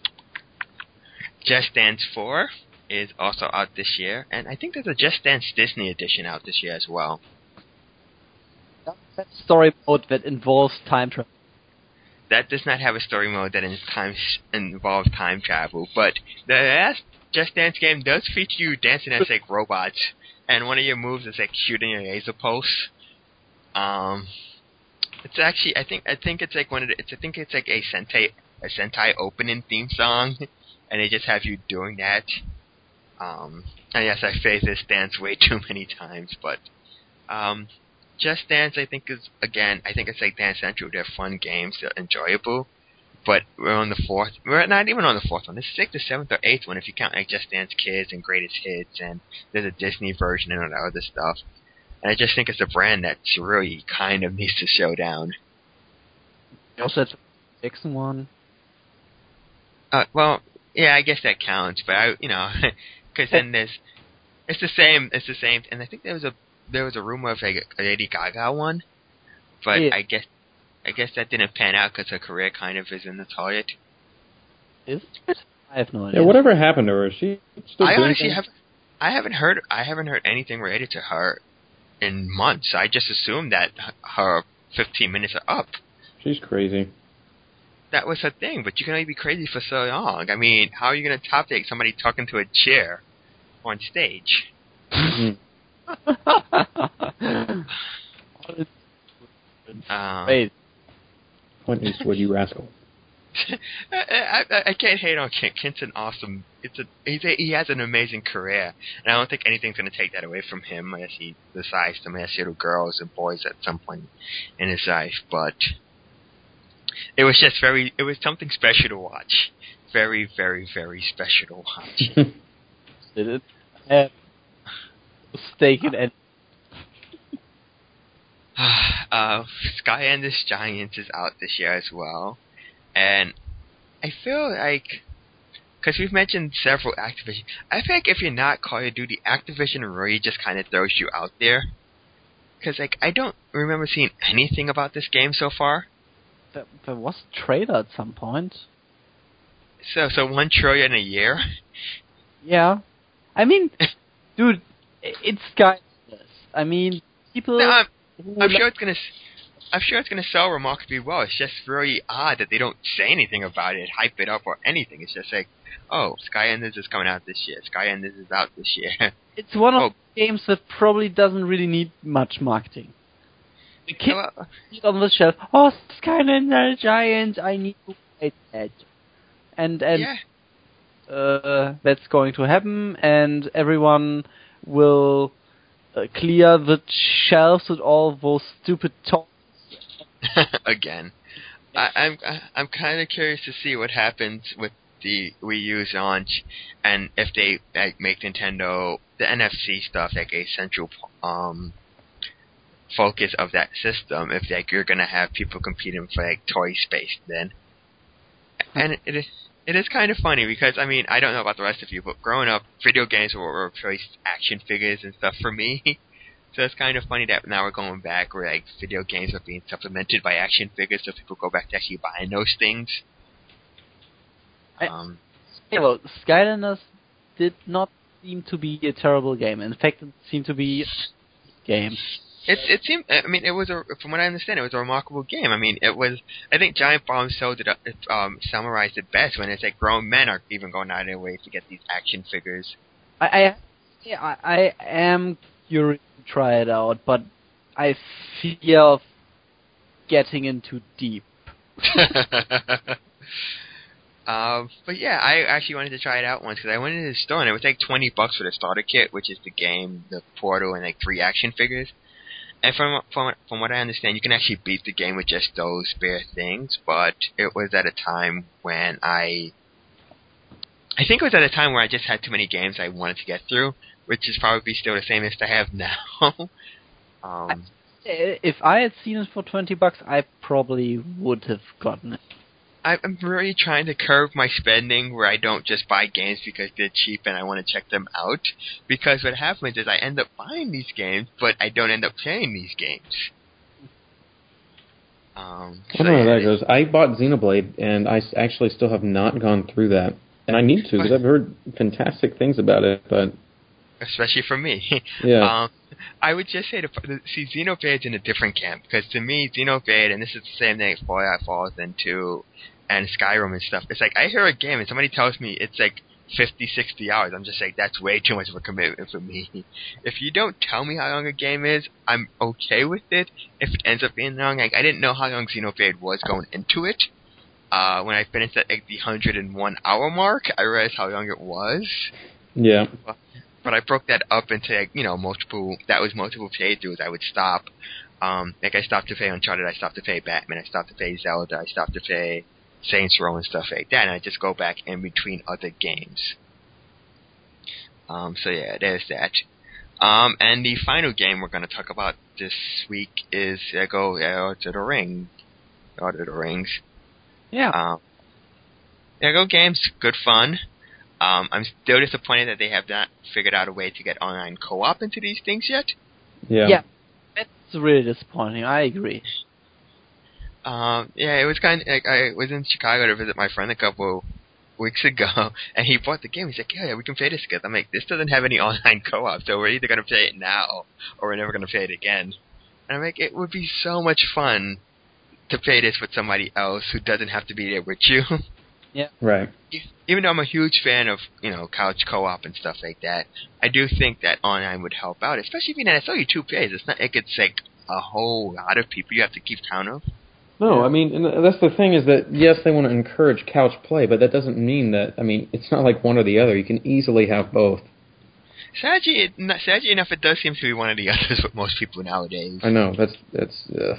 Just Dance four is also out this year, and I think there's a Just Dance Disney edition out this year as well. That story mode that involves time travel. That does not have a story mode that in time involves time travel, but the last Just Dance game does feature you dancing as like robots, and one of your moves is like shooting a laser pulse. Um, it's actually I think I think it's like one of the, it's I think it's like a Sentai a Sentai opening theme song, and they just have you doing that. Um, and yes, I phased this dance way too many times, but um, Just Dance I think is again I think it's like Dance Central. They're fun games, they're enjoyable. But we're on the fourth. We're not even on the fourth one. This is like the seventh or eighth one if you count like Just Dance Kids and Greatest Hits, and there's a Disney version and all that other stuff. And I just think it's a brand that really kind of needs to show down. You also had the Dixon one. Uh, well, yeah, I guess that counts, but I, you know, because then there's, it's the same, it's the same, and I think there was a there was a rumor of like a Lady Gaga one, but Yeah. I guess I guess that didn't pan out because her career kind of is in the toilet. Is it? I have no idea. Yeah, whatever happened to her? Is she still I doing honestly things? have, I haven't heard, I haven't heard anything related to her in months. I just assumed that her fifteen minutes are up. She's crazy. That was her thing, but you can only be crazy for so long. I mean, how are you going to top take somebody talking to a chair on stage? Mm. Um, Wait. Clint Eastwood, you rascal. I, I, I can't hate on Kent. Kent's an awesome. It's a, he's a he has an amazing career, and I don't think anything's going to take that away from him unless he decides to mess little girls and boys at some point in his life. But it was just very. It was something special to watch. Very, very, very special to watch. Did it? I have stake in it. uh, Skylanders Giants is out this year as well, and I feel like, because we've mentioned several Activision, I feel like if you're not Call of Duty, Activision really just kind of throws you out there. Because like I don't remember seeing anything about this game so far. There, there was a trailer at some point. So so one trillion a year. Yeah. I mean, dude, i- it's Skylanders. I mean, people... No, I'm, who I'm li- sure it's gonna. s- I'm sure it's gonna sell remarkably well. It's just really odd that they don't say anything about it, hype it up, or anything. It's just like, oh, Skylanders is coming out this year. Skylanders is out this year. It's one of Oh. the games that probably doesn't really need much marketing. The kids Well, sit on the shelf, oh, Skylanders Giants, I need to play that. And, and yeah. uh, that's going to happen, and everyone will uh, clear the shelves with all those stupid toys. Again, I, I'm I'm kind of curious to see what happens with the Wii U's launch, and if they like make Nintendo the N F C stuff like a central um focus of that system. If like you're gonna have people competing for like toy space, then and it is. It is kind of funny because, I mean, I don't know about the rest of you, but growing up, video games were replaced action figures and stuff for me. So it's kind of funny that now we're going back where, like, video games are being supplemented by action figures so people go back to actually buying those things. Um, I, yeah, well, Skylanders did not seem to be a terrible game. In fact, it seemed to be a game. It it seemed. I mean, it was a. From what I understand, it was a remarkable game. I mean, it was. I think Giant Bomb sold it. It um, summarized it best when it's like grown men are even going out of their way to get these action figures. I, I, yeah, I, I am curious to try it out, but I fear of getting in too deep. um, but yeah, I actually wanted to try it out once because I went into the store and it was like twenty bucks for the starter kit, which is the game, the portal, and like three action figures. And from from from what I understand, you can actually beat the game with just those spare things. But it was at a time when I, I think it was at a time where I just had too many games I wanted to get through, which is probably still the same as I have now. um, if I had seen it for twenty bucks, I probably would have gotten it. I'm really trying to curb my spending where I don't just buy games because they're cheap and I want to check them out. Because what happens is I end up buying these games, but I don't end up playing these games. Um, I don't know how that goes. I bought Xenoblade, and I actually still have not gone through that. And I need to, because I've heard fantastic things about it, but... Especially from me. Yeah. um, I would just say, to see, Xenoblade's in a different camp, because to me, Xenoblade, and this is the same thing Fallout falls into, and Skyrim and stuff, it's like, I hear a game, and somebody tells me it's like fifty, sixty hours, I'm just like, that's way too much of a commitment for me. If you don't tell me how long a game is, I'm okay with it. If it ends up being long, like, I didn't know how long Xenoblade was going into it. Uh, when I finished at like the one hundred and one hour mark, I realized how long it was. Yeah. But I broke that up into, like, you know, multiple, that was multiple playthroughs. I would stop. Um, like, I stopped to play Uncharted, I stopped to play Batman, I stopped to play Zelda, I stopped to play Saints Row and stuff like that, and I just go back in between other games. Um, so yeah, there's that. Um, and the final game we're going to talk about this week is Lego Lord of the Rings. Lord of the Rings. Yeah. Um, Lego games, good fun. Um, I'm still disappointed that they have not figured out a way to get online co-op into these things yet. Yeah. Yeah. That's really disappointing. I agree. Um, yeah, it was kind of like I was in Chicago to visit my friend a couple weeks ago, and he bought the game. He's like, "Yeah, yeah, we can play this together." I'm like, "This doesn't have any online co-op, so we're either gonna play it now or we're never gonna play it again." And I'm like, "It would be so much fun to play this with somebody else who doesn't have to be there with you." Yeah. Right. Even though I'm a huge fan of, you know, couch co-op and stuff like that, I do think that online would help out, especially being that it's only two players. It's not like it's like a whole lot of people you have to keep count of. No, I mean, and that's the thing is that, yes, they want to encourage couch play, but that doesn't mean that, I mean, it's not like one or the other. You can easily have both. Sadly, it, not, sadly enough, it does seem to be one or the others with most people nowadays. I know, that's, that's, ugh.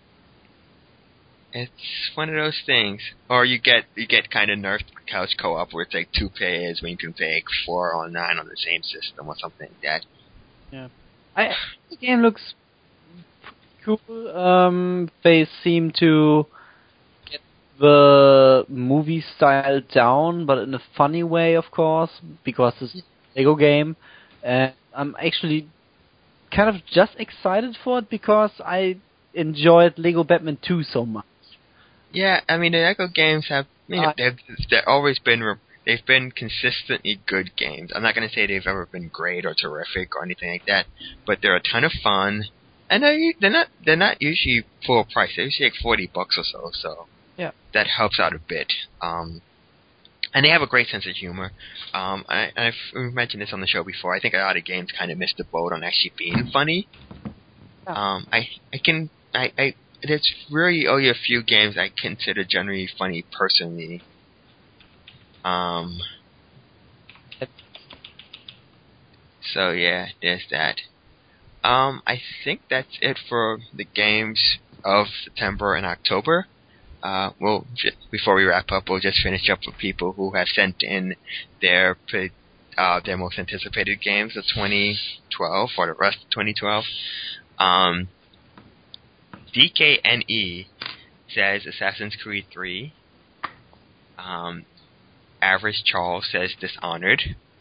It's one of those things. Or you get you get kind of nerfed couch co-op where it's like two players when you can play like four online on the same system or something like that. Yeah. I, the game looks pretty cool. Um, they seem to get the movie style down, but in a funny way, of course, because it's a Lego game. And I'm actually kind of just excited for it because I enjoyed Lego Batman two so much. Yeah, I mean the Lego games have, you know, Uh, they've they've always been they've been consistently good games. I'm not going to say they've ever been great or terrific or anything like that, but they're a ton of fun, and they're they're not they're not usually full price. They're usually like forty bucks or so. So yeah, that helps out a bit. Um, and they have a great sense of humor. Um, I, I've mentioned this on the show before. I think a lot of games kind of missed the boat on actually being funny. Um, I I can I. I There's really only a few games I consider generally funny personally. Um, so yeah, there's that. Um, I think that's it for the games of September and October. Uh, we'll j- before we wrap up, we'll just finish up with people who have sent in their pre- uh, their most anticipated games of twenty twelve or the rest of twenty twelve. Um, D K N E says Assassin's Creed three. Um, Average Charles says Dishonored.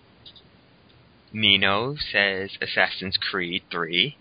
Nino says Assassin's Creed three.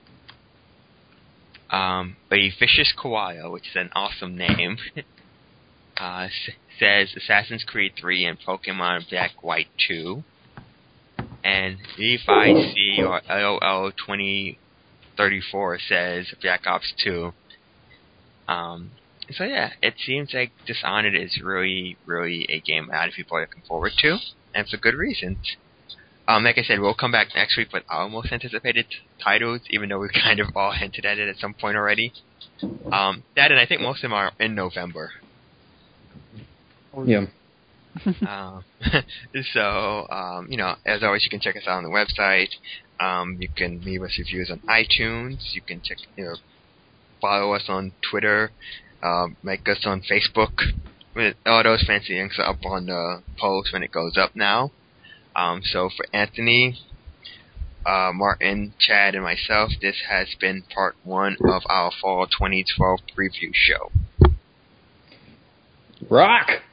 Um, but Vicious Koala, which is an awesome name, uh, s- says Assassin's Creed three and Pokemon Black White two. And Levi C or L O L twenty thirty-four says Black Ops two. Um, so yeah, it seems like Dishonored is really, really a game a lot of people are looking forward to, and for good reasons. Um, like I said, we'll come back next week with our most anticipated titles, even though we kind of all hinted at it at some point already. Um, that and I think most of them are in November. Yeah. um, so, um, you know, as always, you can check us out on the website. Um, you can leave us reviews on iTunes. You can check, you know, follow us on Twitter. Um, like us on Facebook. All those fancy links are up on the post when it goes up now. Um, so for Anthony, uh, Martin, Chad, and myself, this has been part one of our fall twenty twelve preview show. Rock!